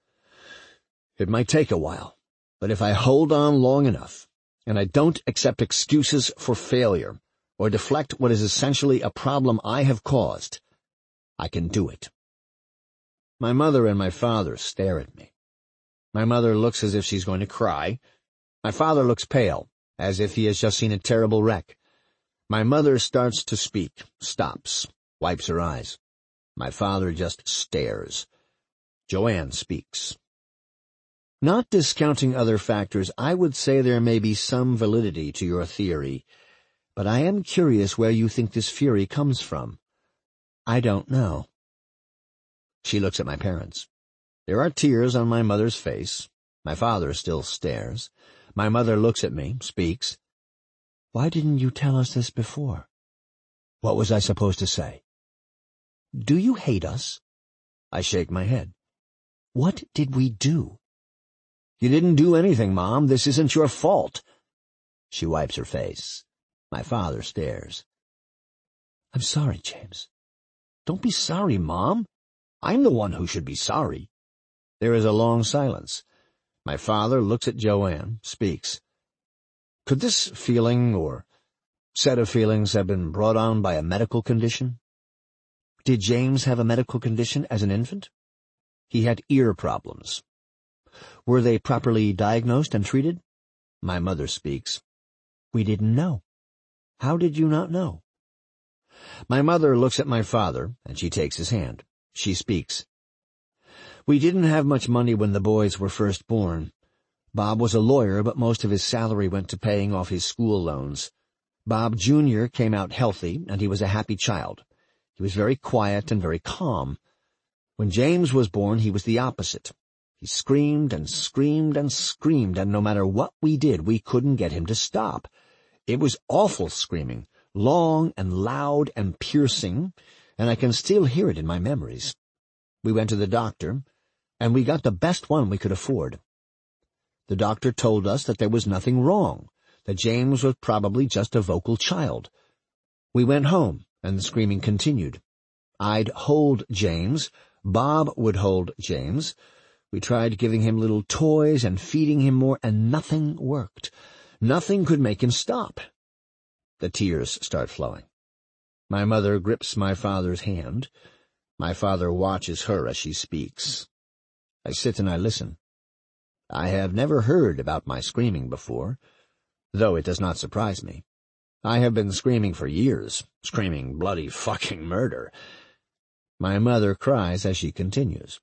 It might take a while, but if I hold on long enough, and I don't accept excuses for failure, or deflect what is essentially a problem I have caused, I can do it. My mother and my father stare at me. My mother looks as if she's going to cry. My father looks pale, as if he has just seen a terrible wreck. My mother starts to speak, stops, wipes her eyes. My father just stares. Joanne speaks. Not discounting other factors, I would say there may be some validity to your theory, but I am curious where you think this fury comes from." "I don't know." She looks at my parents. There are tears on my mother's face. My father still stares. My mother looks at me, speaks. "Why didn't you tell us this before?" What was I supposed to say? "Do you hate us?" I shake my head. "What did we do?" "You didn't do anything, Mom. This isn't your fault." She wipes her face. My father stares. "I'm sorry, James." "Don't be sorry, Mom. I'm the one who should be sorry." There is a long silence. My father looks at Joanne, speaks. "Could this feeling, or set of feelings, have been brought on by a medical condition?" "Did James have a medical condition as an infant?" "He had ear problems." "Were they properly diagnosed and treated?" My mother speaks. "We didn't know." "How did you not know?" My mother looks at my father, and she takes his hand. She speaks. "We didn't have much money when the boys were first born. Bob was a lawyer, but most of his salary went to paying off his school loans. Bob Jr. came out healthy, and he was a happy child. He was very quiet and very calm. When James was born, he was the opposite. He screamed and screamed and screamed, and no matter what we did, we couldn't get him to stop. It was awful screaming, long and loud and piercing, and I can still hear it in my memories. We went to the doctor, and we got the best one we could afford. The doctor told us that there was nothing wrong, that James was probably just a vocal child. We went home, and the screaming continued. I'd hold James. Bob would hold James. We tried giving him little toys and feeding him more, and nothing worked. Nothing could make him stop. The tears start flowing. My mother grips my father's hand. My father watches her as she speaks. I sit and I listen. I have never heard about my screaming before, though it does not surprise me. I have been screaming for years, screaming bloody fucking murder. My mother cries as she continues.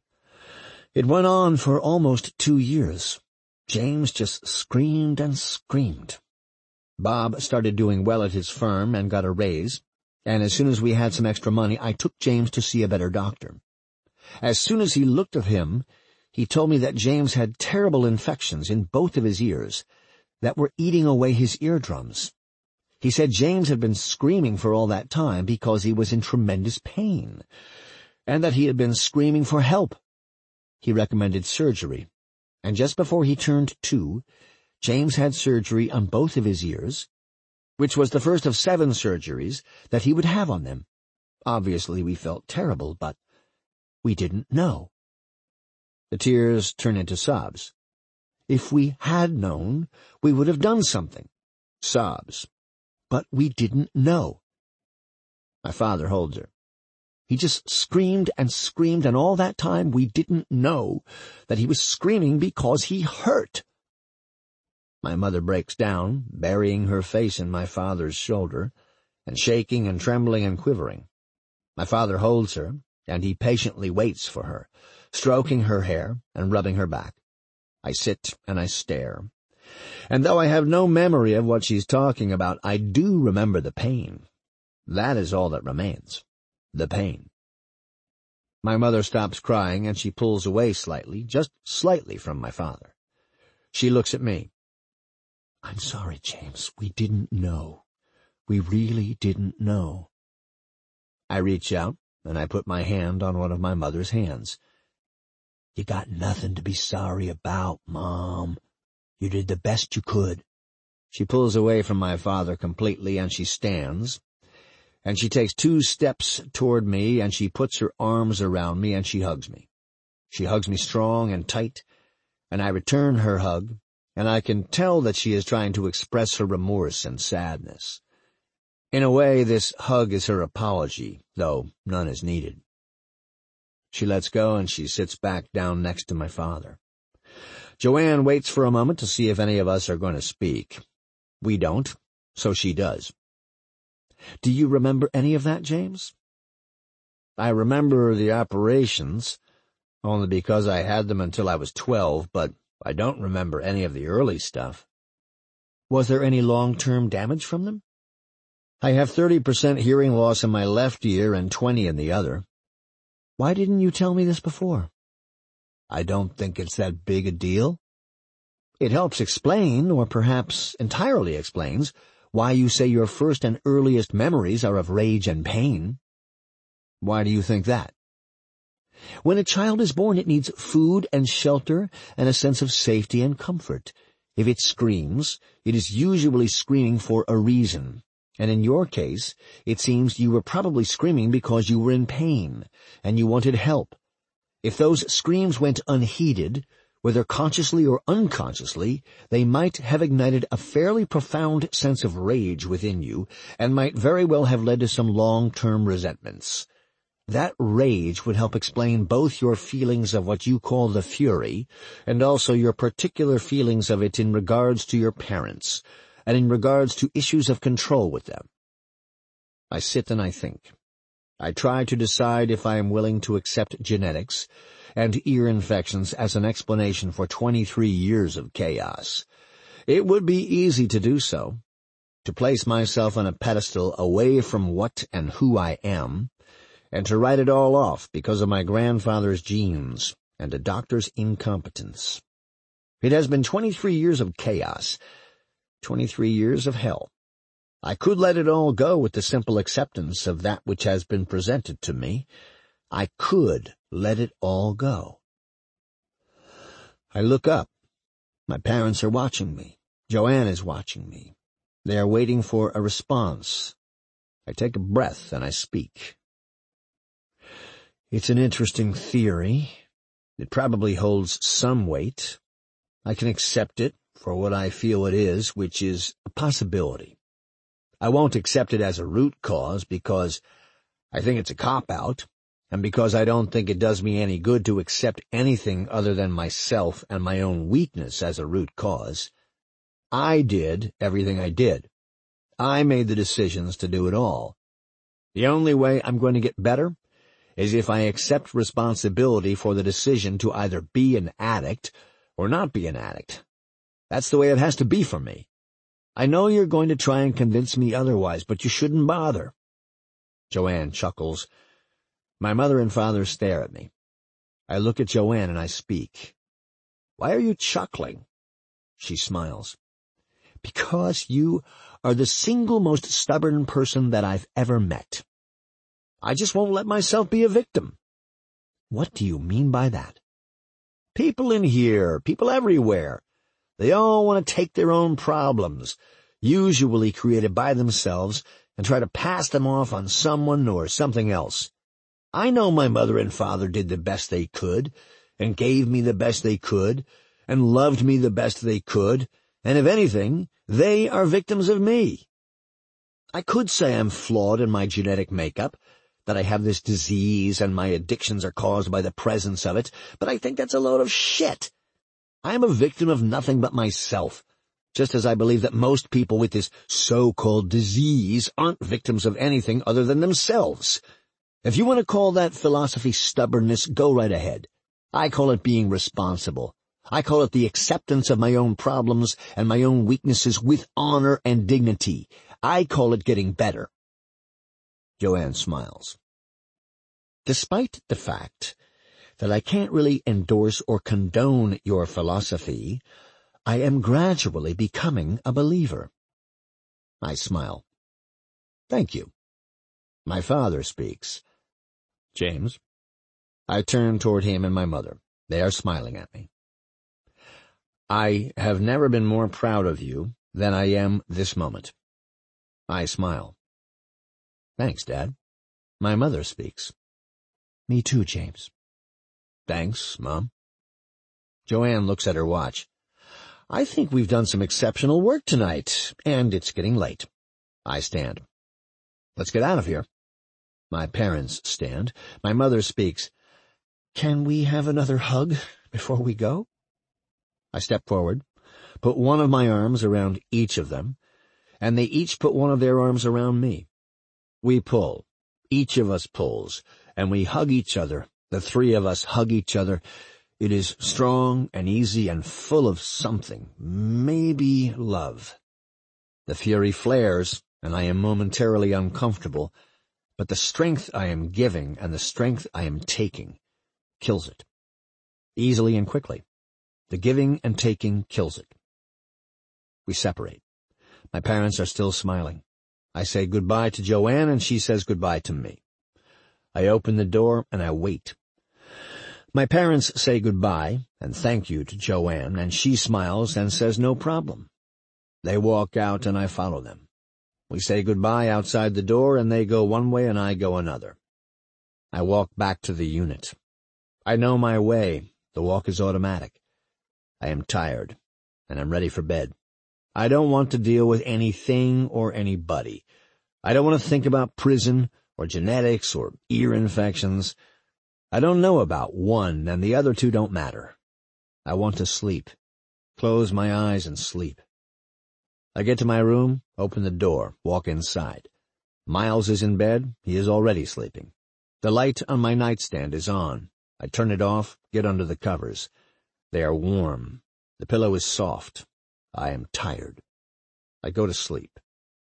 It went on for almost 2 years. James just screamed and screamed. Bob started doing well at his firm and got a raise, and as soon as we had some extra money, I took James to see a better doctor. As soon as he looked at him, he told me that James had terrible infections in both of his ears that were eating away his eardrums. He said James had been screaming for all that time because he was in tremendous pain, and that he had been screaming for help. He recommended surgery, and just before he turned 2, James had surgery on both of his ears, which was the first of 7 surgeries that he would have on them. Obviously, we felt terrible, but we didn't know. The tears turn into sobs. If we had known, we would have done something. Sobs. But we didn't know. My father holds her. He just screamed, and all that time we didn't know that he was screaming because he hurt. My mother breaks down, burying her face in my father's shoulder, and shaking and trembling and quivering. My father holds her, and he patiently waits for her, stroking her hair and rubbing her back. I sit and I stare. And though I have no memory of what she's talking about, I do remember the pain. That is all that remains. The pain. My mother stops crying, and she pulls away slightly, just slightly from my father. She looks at me. I'm sorry, James. We didn't know. We really didn't know. I reach out, and I put my hand on one of my mother's hands. You got nothing to be sorry about, Mom. You did the best you could. She pulls away from my father completely, and she stands. And she takes 2 steps toward me, and she puts her arms around me, and she hugs me. She hugs me strong and tight, and I return her hug, and I can tell that she is trying to express her remorse and sadness. In a way, this hug is her apology, though none is needed. She lets go, and she sits back down next to my father. Joanne waits for a moment to see if any of us are going to speak. We don't, so she does. Do you remember any of that, James? I remember the operations, only because I had them until I was 12, but I don't remember any of the early stuff. Was there any long-term damage from them? I have 30% hearing loss in my left ear and 20 in the other. Why didn't you tell me this before? I don't think it's that big a deal. It helps explain, or perhaps entirely explains, why you say your first and earliest memories are of rage and pain. Why do you think that? When a child is born, it needs food and shelter and a sense of safety and comfort. If it screams, it is usually screaming for a reason. And in your case, it seems you were probably screaming because you were in pain, and you wanted help. If those screams went unheeded, whether consciously or unconsciously, they might have ignited a fairly profound sense of rage within you, and might very well have led to some long-term resentments. That rage would help explain both your feelings of what you call the fury, and also your particular feelings of it in regards to your parents, and in regards to issues of control with them. I sit and I think. I try to decide if I am willing to accept genetics and ear infections as an explanation for 23 years of chaos. It would be easy to do so, to place myself on a pedestal away from what and who I am, and to write it all off because of my grandfather's genes and a doctor's incompetence. It has been 23 years of chaos, 23 years of hell. I could let it all go with the simple acceptance of that which has been presented to me. I could let it all go. I look up. My parents are watching me. Joanne is watching me. They are waiting for a response. I take a breath and I speak. It's an interesting theory. It probably holds some weight. I can accept it for what I feel it is, which is a possibility. I won't accept it as a root cause because I think it's a cop-out, and because I don't think it does me any good to accept anything other than myself and my own weakness as a root cause. I did everything I did. I made the decisions to do it all. The only way I'm going to get better is if I accept responsibility for the decision to either be an addict or not be an addict. That's the way it has to be for me. I know you're going to try and convince me otherwise, but you shouldn't bother. Joanne chuckles. My mother and father stare at me. I look at Joanne and I speak. Why are you chuckling? She smiles. Because you are the single most stubborn person that I've ever met. I just won't let myself be a victim. What do you mean by that? People in here, people everywhere, they all want to take their own problems, usually created by themselves, and try to pass them off on someone or something else. I know my mother and father did the best they could, and gave me the best they could, and loved me the best they could, and if anything, they are victims of me. I could say I'm flawed in my genetic makeup, that I have this disease and my addictions are caused by the presence of it, but I think that's a load of shit. I am a victim of nothing but myself, just as I believe that most people with this so-called disease aren't victims of anything other than themselves. If you want to call that philosophy stubbornness, go right ahead. I call it being responsible. I call it the acceptance of my own problems and my own weaknesses with honor and dignity. I call it getting better. Joanne smiles. Despite the fact that I can't really endorse or condone your philosophy, I am gradually becoming a believer. I smile. Thank you. My father speaks. James. I turn toward him and my mother. They are smiling at me. I have never been more proud of you than I am this moment. I smile. Thanks, Dad. My mother speaks. Me too, James. Thanks, Mom. Joanne looks at her watch. I think we've done some exceptional work tonight, and it's getting late. I stand. Let's get out of here. My parents stand. My mother speaks. Can we have another hug before we go? I step forward, put one of my arms around each of them, and they each put one of their arms around me. We pull. Each of us pulls, and we hug each other. The three of us hug each other. It is strong and easy and full of something, maybe love. The fury flares, and I am momentarily uncomfortable, but the strength I am giving and the strength I am taking kills it. Easily and quickly. The giving and taking kills it. We separate. My parents are still smiling. I say goodbye to Joanne, and she says goodbye to me. I open the door, and I wait. My parents say goodbye and thank you to Joanne, and she smiles and says no problem. They walk out, and I follow them. We say goodbye outside the door, and they go one way and I go another. I walk back to the unit. I know my way. The walk is automatic. I am tired, and I'm ready for bed. I don't want to deal with anything or anybody. I don't want to think about prison or genetics or ear infections. I don't know about one, and the other two don't matter. I want to sleep. Close my eyes and sleep. I get to my room, open the door, walk inside. Miles is in bed. He is already sleeping. The light on my nightstand is on. I turn it off, get under the covers. They are warm. The pillow is soft. I am tired. I go to sleep.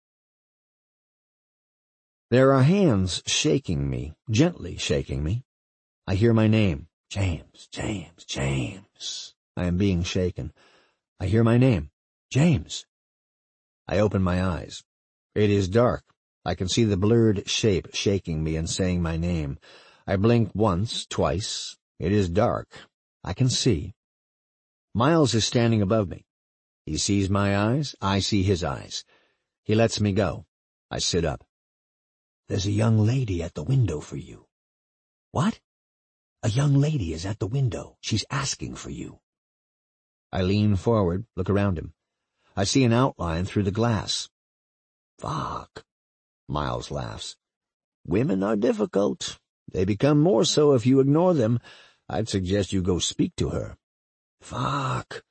There are hands shaking me, gently shaking me. I hear my name. James, James, James. I am being shaken. I hear my name. James. I open my eyes. It is dark. I can see the blurred shape shaking me and saying my name. I blink once, twice. It is dark. I can see. Miles is standing above me. He sees my eyes. I see his eyes. He lets me go. I sit up. There's a young lady at the window for you. What? A young lady is at the window. She's asking for you. I lean forward, look around him. I see an outline through the glass. Fuck. Miles laughs. Women are difficult. They become more so if you ignore them. I'd suggest you go speak to her. Fuck.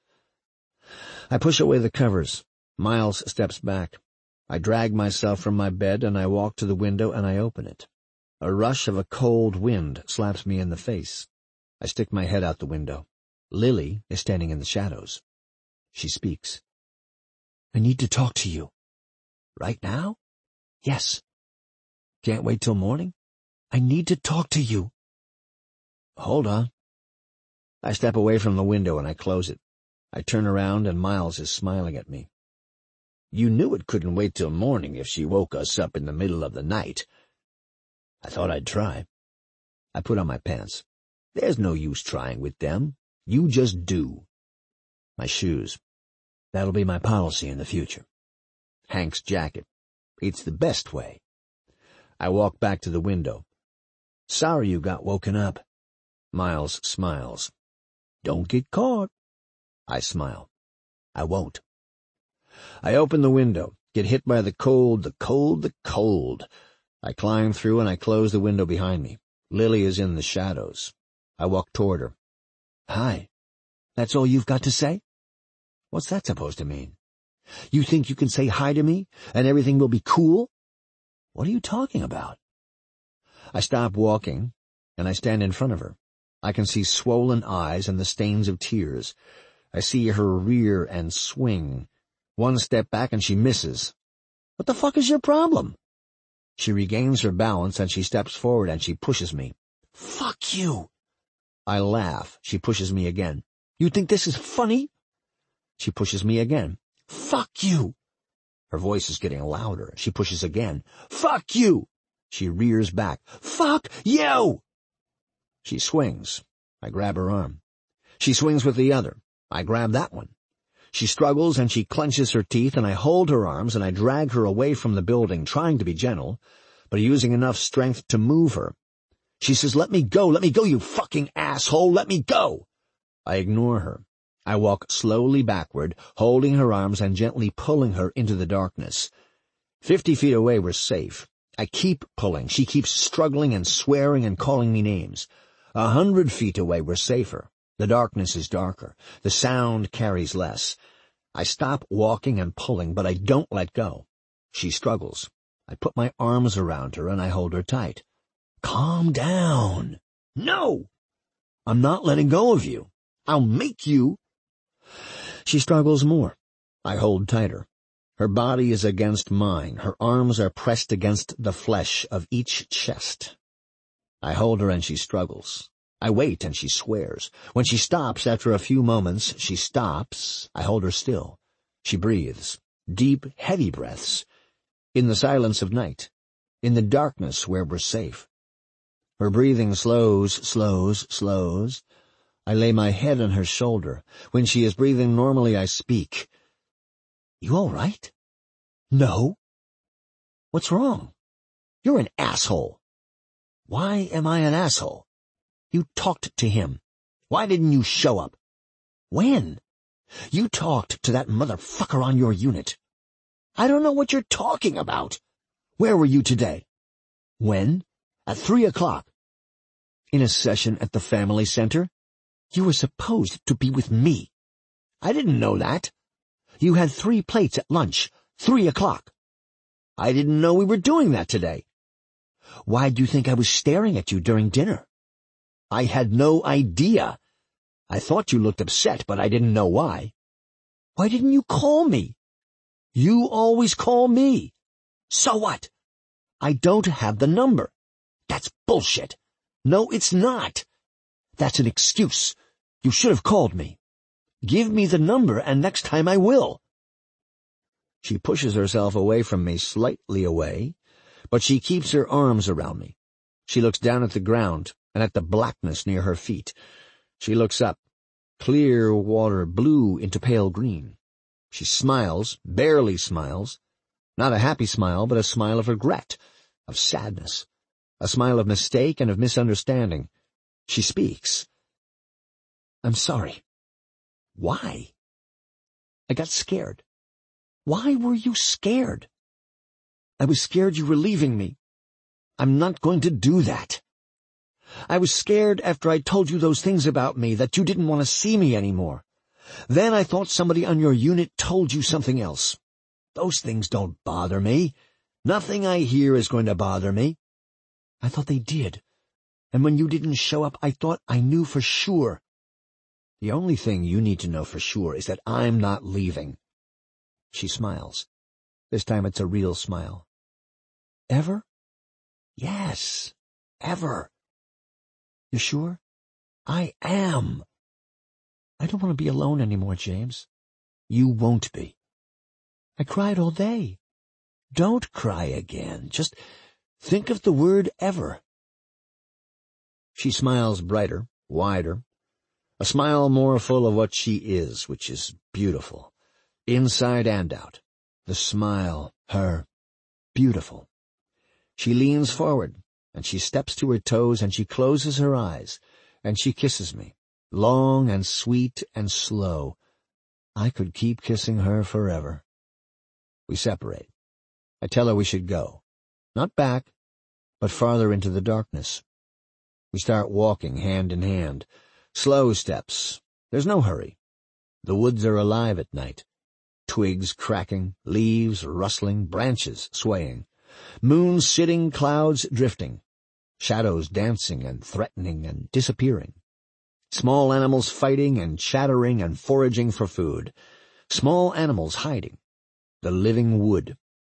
I push away the covers. Miles steps back. I drag myself from my bed and I walk to the window and I open it. A rush of a cold wind slaps me in the face. I stick my head out the window. Lily is standing in the shadows. She speaks. I need to talk to you. Right now? Yes. Can't wait till morning? I need to talk to you. Hold on. I step away from the window and I close it. I turn around and Miles is smiling at me. You knew it couldn't wait till morning if she woke us up in the middle of the night. I thought I'd try. I put on my pants. There's no use trying with them. You just do. My shoes. That'll be my policy in the future. Hank's jacket. It's the best way. I walk back to the window. Sorry you got woken up. Miles smiles. Don't get caught. I smile. I won't. I open the window, get hit by the cold, the cold, the cold. I climb through and I close the window behind me. Lily is in the shadows. I walk toward her. Hi. That's all you've got to say? What's that supposed to mean? You think you can say hi to me and everything will be cool? What are you talking about? I stop walking and I stand in front of her. I can see swollen eyes and the stains of tears. I see her rear and swing. One step back and she misses. What the fuck is your problem? She regains her balance and she steps forward and she pushes me. Fuck you. I laugh. She pushes me again. You think this is funny? She pushes me again. Fuck you. Her voice is getting louder. She pushes again. Fuck you. She rears back. Fuck you. She swings. I grab her arm. She swings with the other. I grab that one. She struggles and she clenches her teeth and I hold her arms and I drag her away from the building, trying to be gentle, but using enough strength to move her. She says, let me go, you fucking asshole, let me go. I ignore her. I walk slowly backward, holding her arms and gently pulling her into the darkness. 50 feet away we're safe. I keep pulling. She keeps struggling and swearing and calling me names. 100 feet away we're safer. The darkness is darker. The sound carries less. I stop walking and pulling, but I don't let go. She struggles. I put my arms around her and I hold her tight. Calm down. No! I'm not letting go of you. I'll make you. She struggles more. I hold tighter. Her body is against mine. Her arms are pressed against the flesh of each chest. I hold her and she struggles. I wait and she swears. When she stops after a few moments, she stops. I hold her still. She breathes. Deep, heavy breaths. In the silence of night. In the darkness where we're safe. Her breathing slows. I lay my head on her shoulder. When she is breathing normally, I speak. "You all right?" "No." "What's wrong?" "You're an asshole." "Why am I an asshole?" "You talked to him. Why didn't you show up?" "When?" "You talked to that motherfucker on your unit." "I don't know what you're talking about." "Where were you today?" "When?" "At 3 o'clock. "In a session at the family center." "You were supposed to be with me." "I didn't know that." "You had 3 plates at lunch. 3 o'clock. "I didn't know we were doing that today." "Why'd you think I was staring at you during dinner?" "I had no idea. I thought you looked upset, but I didn't know why." "Why didn't you call me?" "You always call me." "So what?" "I don't have the number." "That's bullshit." "No, it's not." "That's an excuse. You should have called me." "Give me the number, and next time I will." She pushes herself away from me, slightly away, but she keeps her arms around me. She looks down at the ground and at the blackness near her feet. She looks up, clear water, blue into pale green. She smiles, barely smiles, not a happy smile, but a smile of regret, of sadness, a smile of mistake and of misunderstanding. She speaks. "I'm sorry." "Why?" "I got scared." "Why were you scared?" "I was scared you were leaving me." "I'm not going to do that." "I was scared after I told you those things about me, that you didn't want to see me anymore. Then I thought somebody on your unit told you something else. Those things don't bother me. Nothing I hear is going to bother me." "I thought they did. And when you didn't show up, I thought I knew for sure." "The only thing you need to know for sure is that I'm not leaving." She smiles. This time it's a real smile. "Ever?" "Yes, ever." "You sure?" "I am." "I don't want to be alone anymore, James." "You won't be." "I cried all day." "Don't cry again. Just think of the word ever." She smiles brighter, wider, a smile more full of what she is, which is beautiful, inside and out. The smile, her, beautiful. She leans forward, and she steps to her toes, and she closes her eyes, and she kisses me, long and sweet and slow. I could keep kissing her forever. We separate. I tell her we should go. Not back, but farther into the darkness. We start walking hand in hand. Slow steps. There's no hurry. The woods are alive at night. Twigs cracking, leaves rustling, branches swaying. Moon sitting, clouds drifting. Shadows dancing and threatening and disappearing. Small animals fighting and chattering and foraging for food. Small animals hiding. The living wood.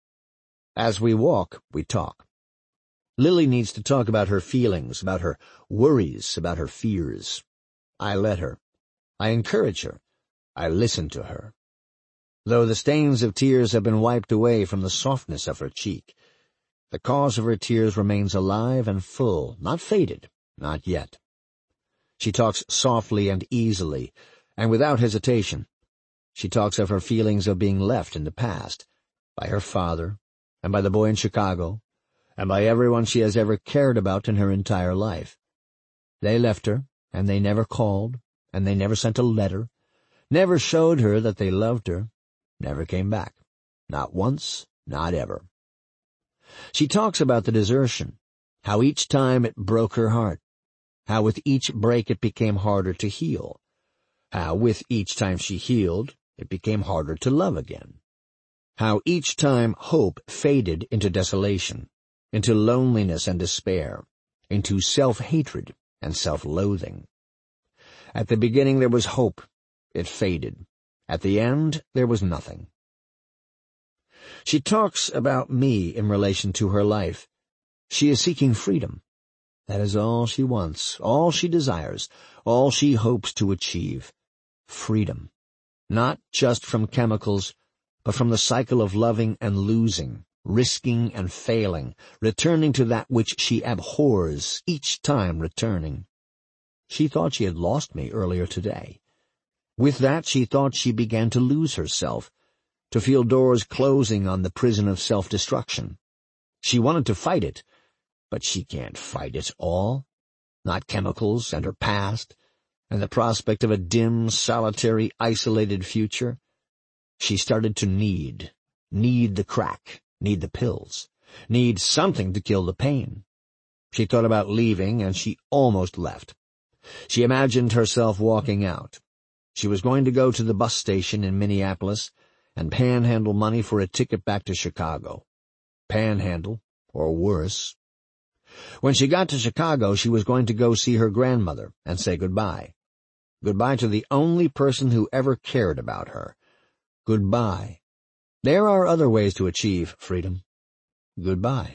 As we walk, we talk. Lily needs to talk about her feelings, about her worries, about her fears. I let her. I encourage her. I listen to her. Though the stains of tears have been wiped away from the softness of her cheek, the cause of her tears remains alive and full, not faded, not yet. She talks softly and easily, and without hesitation. She talks of her feelings of being left in the past, by her father, and by the boy in Chicago, and by everyone she has ever cared about in her entire life. They left her, and they never called, and they never sent a letter, never showed her that they loved her, never came back. Not once, not ever. She talks about the desertion, how each time it broke her heart, how with each break it became harder to heal, how with each time she healed, it became harder to love again, how each time hope faded into desolation, into loneliness and despair, into self-hatred and self-loathing. At the beginning there was hope. It faded. At the end there was nothing. She talks about me in relation to her life. She is seeking freedom. That is all she wants, all she desires, all she hopes to achieve. Freedom. Not just from chemicals, but from the cycle of loving and losing, risking and failing, returning to that which she abhors, each time returning. She thought she had lost me earlier today. With that, she thought she began to lose herself, to feel doors closing on the prison of self-destruction. She wanted to fight it, but she can't fight it all. Not chemicals and her past, and the prospect of a dim, solitary, isolated future. She started to need the crack, need the pills, need something to kill the pain. She thought about leaving, and she almost left. She imagined herself walking out. She was going to go to the bus station in Minneapolis and panhandle money for a ticket back to Chicago. Panhandle, or worse. When she got to Chicago, she was going to go see her grandmother and say goodbye. Goodbye to the only person who ever cared about her. Goodbye. There are other ways to achieve freedom. Goodbye.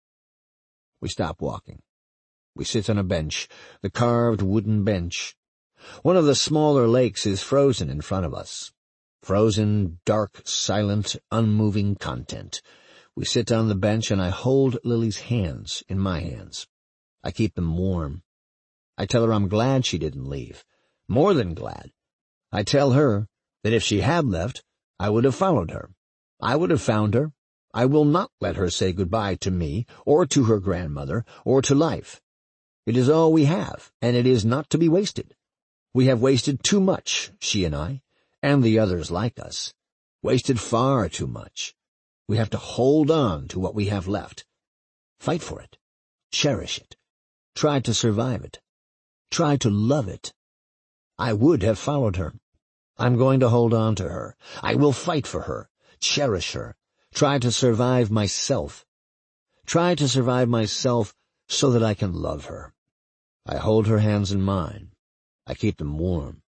We stop walking. We sit on a bench, the carved wooden bench. One of the smaller lakes is frozen in front of us. Frozen, dark, silent, unmoving content. We sit on the bench, and I hold Lily's hands in my hands. I keep them warm. I tell her I'm glad she didn't leave. More than glad. I tell her that if she had left, I would have followed her. I would have found her. I will not let her say goodbye to me, or to her grandmother, or to life. It is all we have, and it is not to be wasted. We have wasted too much, she and I, and the others like us. Wasted far too much. We have to hold on to what we have left. Fight for it. Cherish it. Try to survive it. Try to love it. I would have followed her. I'm going to hold on to her. I will fight for her. Cherish her. Try to survive myself. Try to survive myself so that I can love her. I hold her hands in mine. I keep them warm.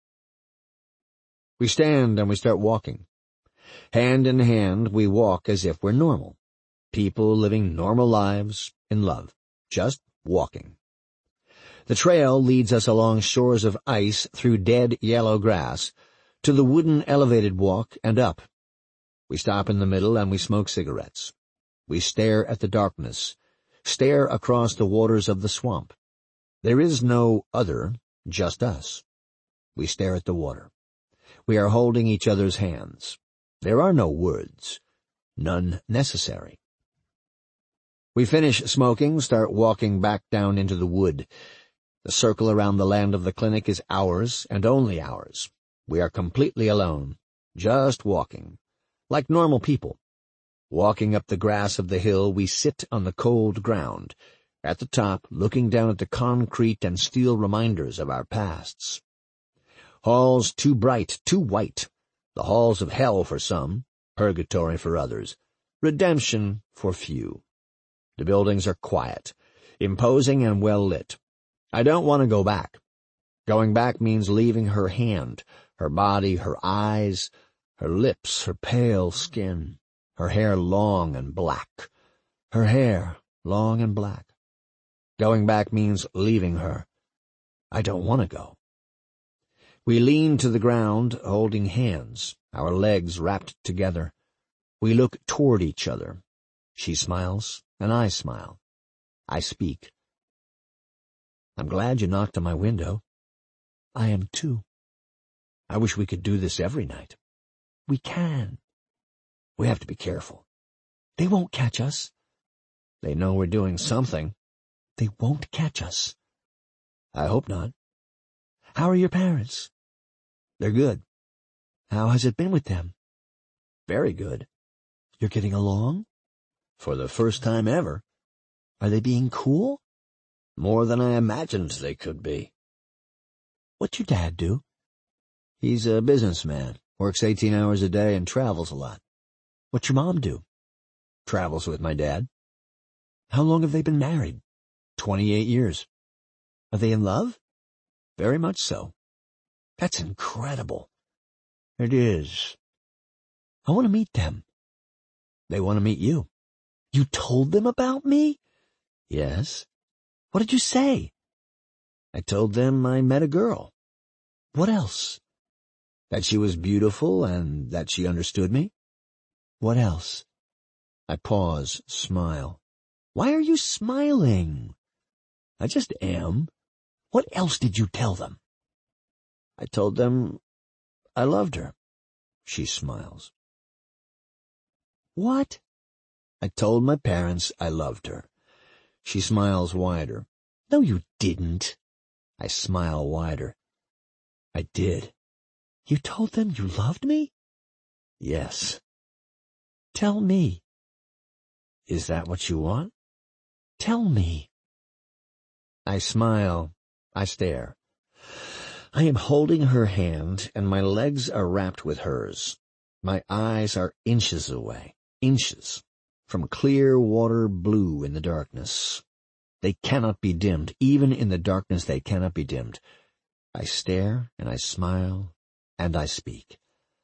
We stand and we start walking. Hand in hand, we walk as if we're normal. People living normal lives in love. Just walking. The trail leads us along shores of ice through dead yellow grass to the wooden elevated walk and up. We stop in the middle and we smoke cigarettes. We stare at the darkness, stare across the waters of the swamp. There is no other, just us. We stare at the water. We are holding each other's hands. There are no words, none necessary. We finish smoking, start walking back down into the wood. The circle around the land of the clinic is ours and only ours. We are completely alone, just walking, like normal people. Walking up the grass of the hill, we sit on the cold ground, at the top, looking down at the concrete and steel reminders of our pasts. Halls too bright, too white, the halls of hell for some, purgatory for others, redemption for few. The buildings are quiet, imposing and well lit. I don't want to go back. Going back means leaving her hand, her body, her eyes, her lips, her pale skin, her hair long and black, her hair long and black. Going back means leaving her. I don't want to go. We lean to the ground, holding hands, our legs wrapped together. We look toward each other. She smiles, and I smile. I speak. I'm glad you knocked on my window. I am too. I wish we could do this every night. We can. We have to be careful. They won't catch us. They know we're doing something. They won't catch us. I hope not. How are your parents? They're good. How has it been with them? Very good. You're getting along? For the first time ever. Are they being cool? More than I imagined they could be. What's your dad do? He's a businessman, works 18 hours a day and travels a lot. What's your mom do? Travels with my dad. How long have they been married? 28 years. Are they in love? Very much so. That's incredible. It is. I want to meet them. They want to meet you. You told them about me? Yes. What did you say? I told them I met a girl. What else? That she was beautiful and that she understood me. What else? I pause, smile. Why are you smiling? I just am. What else did you tell them? I told them I loved her. She smiles. What? I told my parents I loved her. She smiles wider. No, you didn't. I smile wider. I did. You told them you loved me? Yes. Tell me. Is that what you want? Tell me. I smile. I stare. I am holding her hand, and my legs are wrapped with hers. My eyes are inches away, inches, from clear water blue in the darkness. They cannot be dimmed. Even in the darkness they cannot be dimmed. I stare, and I smile, and I speak.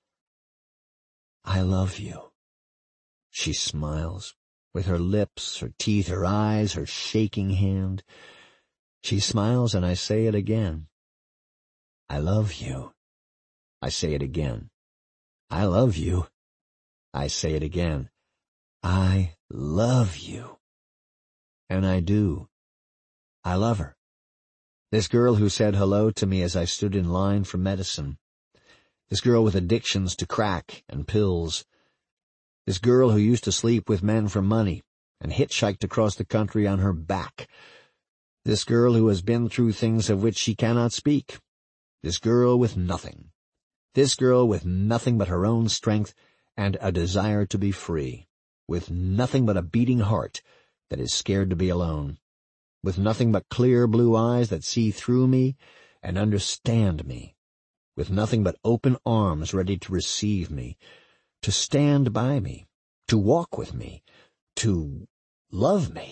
I love you. She smiles, with her lips, her teeth, her eyes, her shaking hand. She smiles, and I say it again. I love you. I say it again. I love you. I say it again. I love you. And I do. I love her. This girl who said hello to me as I stood in line for medicine. This girl with addictions to crack and pills. This girl who used to sleep with men for money and hitchhiked across the country on her back. This girl who has been through things of which she cannot speak. This girl with nothing. This girl with nothing but her own strength and a desire to be free. With nothing but a beating heart that is scared to be alone. With nothing but clear blue eyes that see through me and understand me. With nothing but open arms ready to receive me, to stand by me, to walk with me, to love me.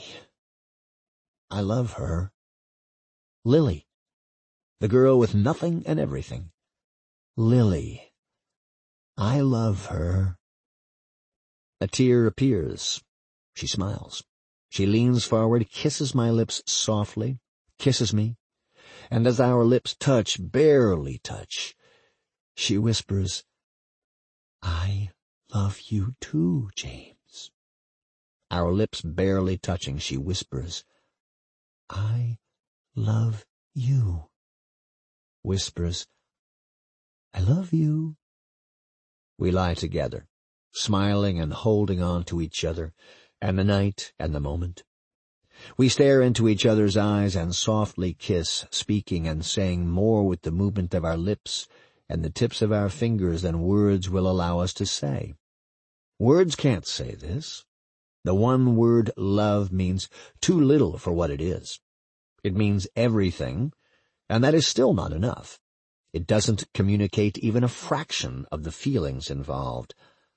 I love her. Lily, the girl with nothing and everything. Lily. I love her. A tear appears. She smiles. She leans forward, kisses my lips softly, kisses me, and as our lips touch, barely touch, she whispers, I love you too, James. Our lips barely touching, she whispers, I love you. Whispers, I love you. We lie together, smiling and holding on to each other, and the night and the moment. We stare into each other's eyes and softly kiss, speaking and saying more with the movement of our lips and the tips of our fingers than words will allow us to say. Words can't say this. The one word love means too little for what it is. It means everything, and that is still not enough. It doesn't communicate even a fraction of the feelings involved.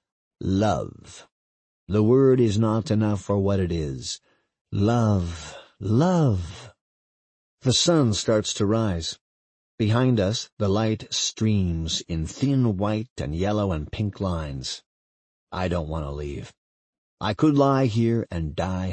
Love. The word is not enough for what it is. Love, love. The sun starts to rise. Behind us, the light streams in thin white and yellow and pink lines. I don't want to leave. I could lie here and die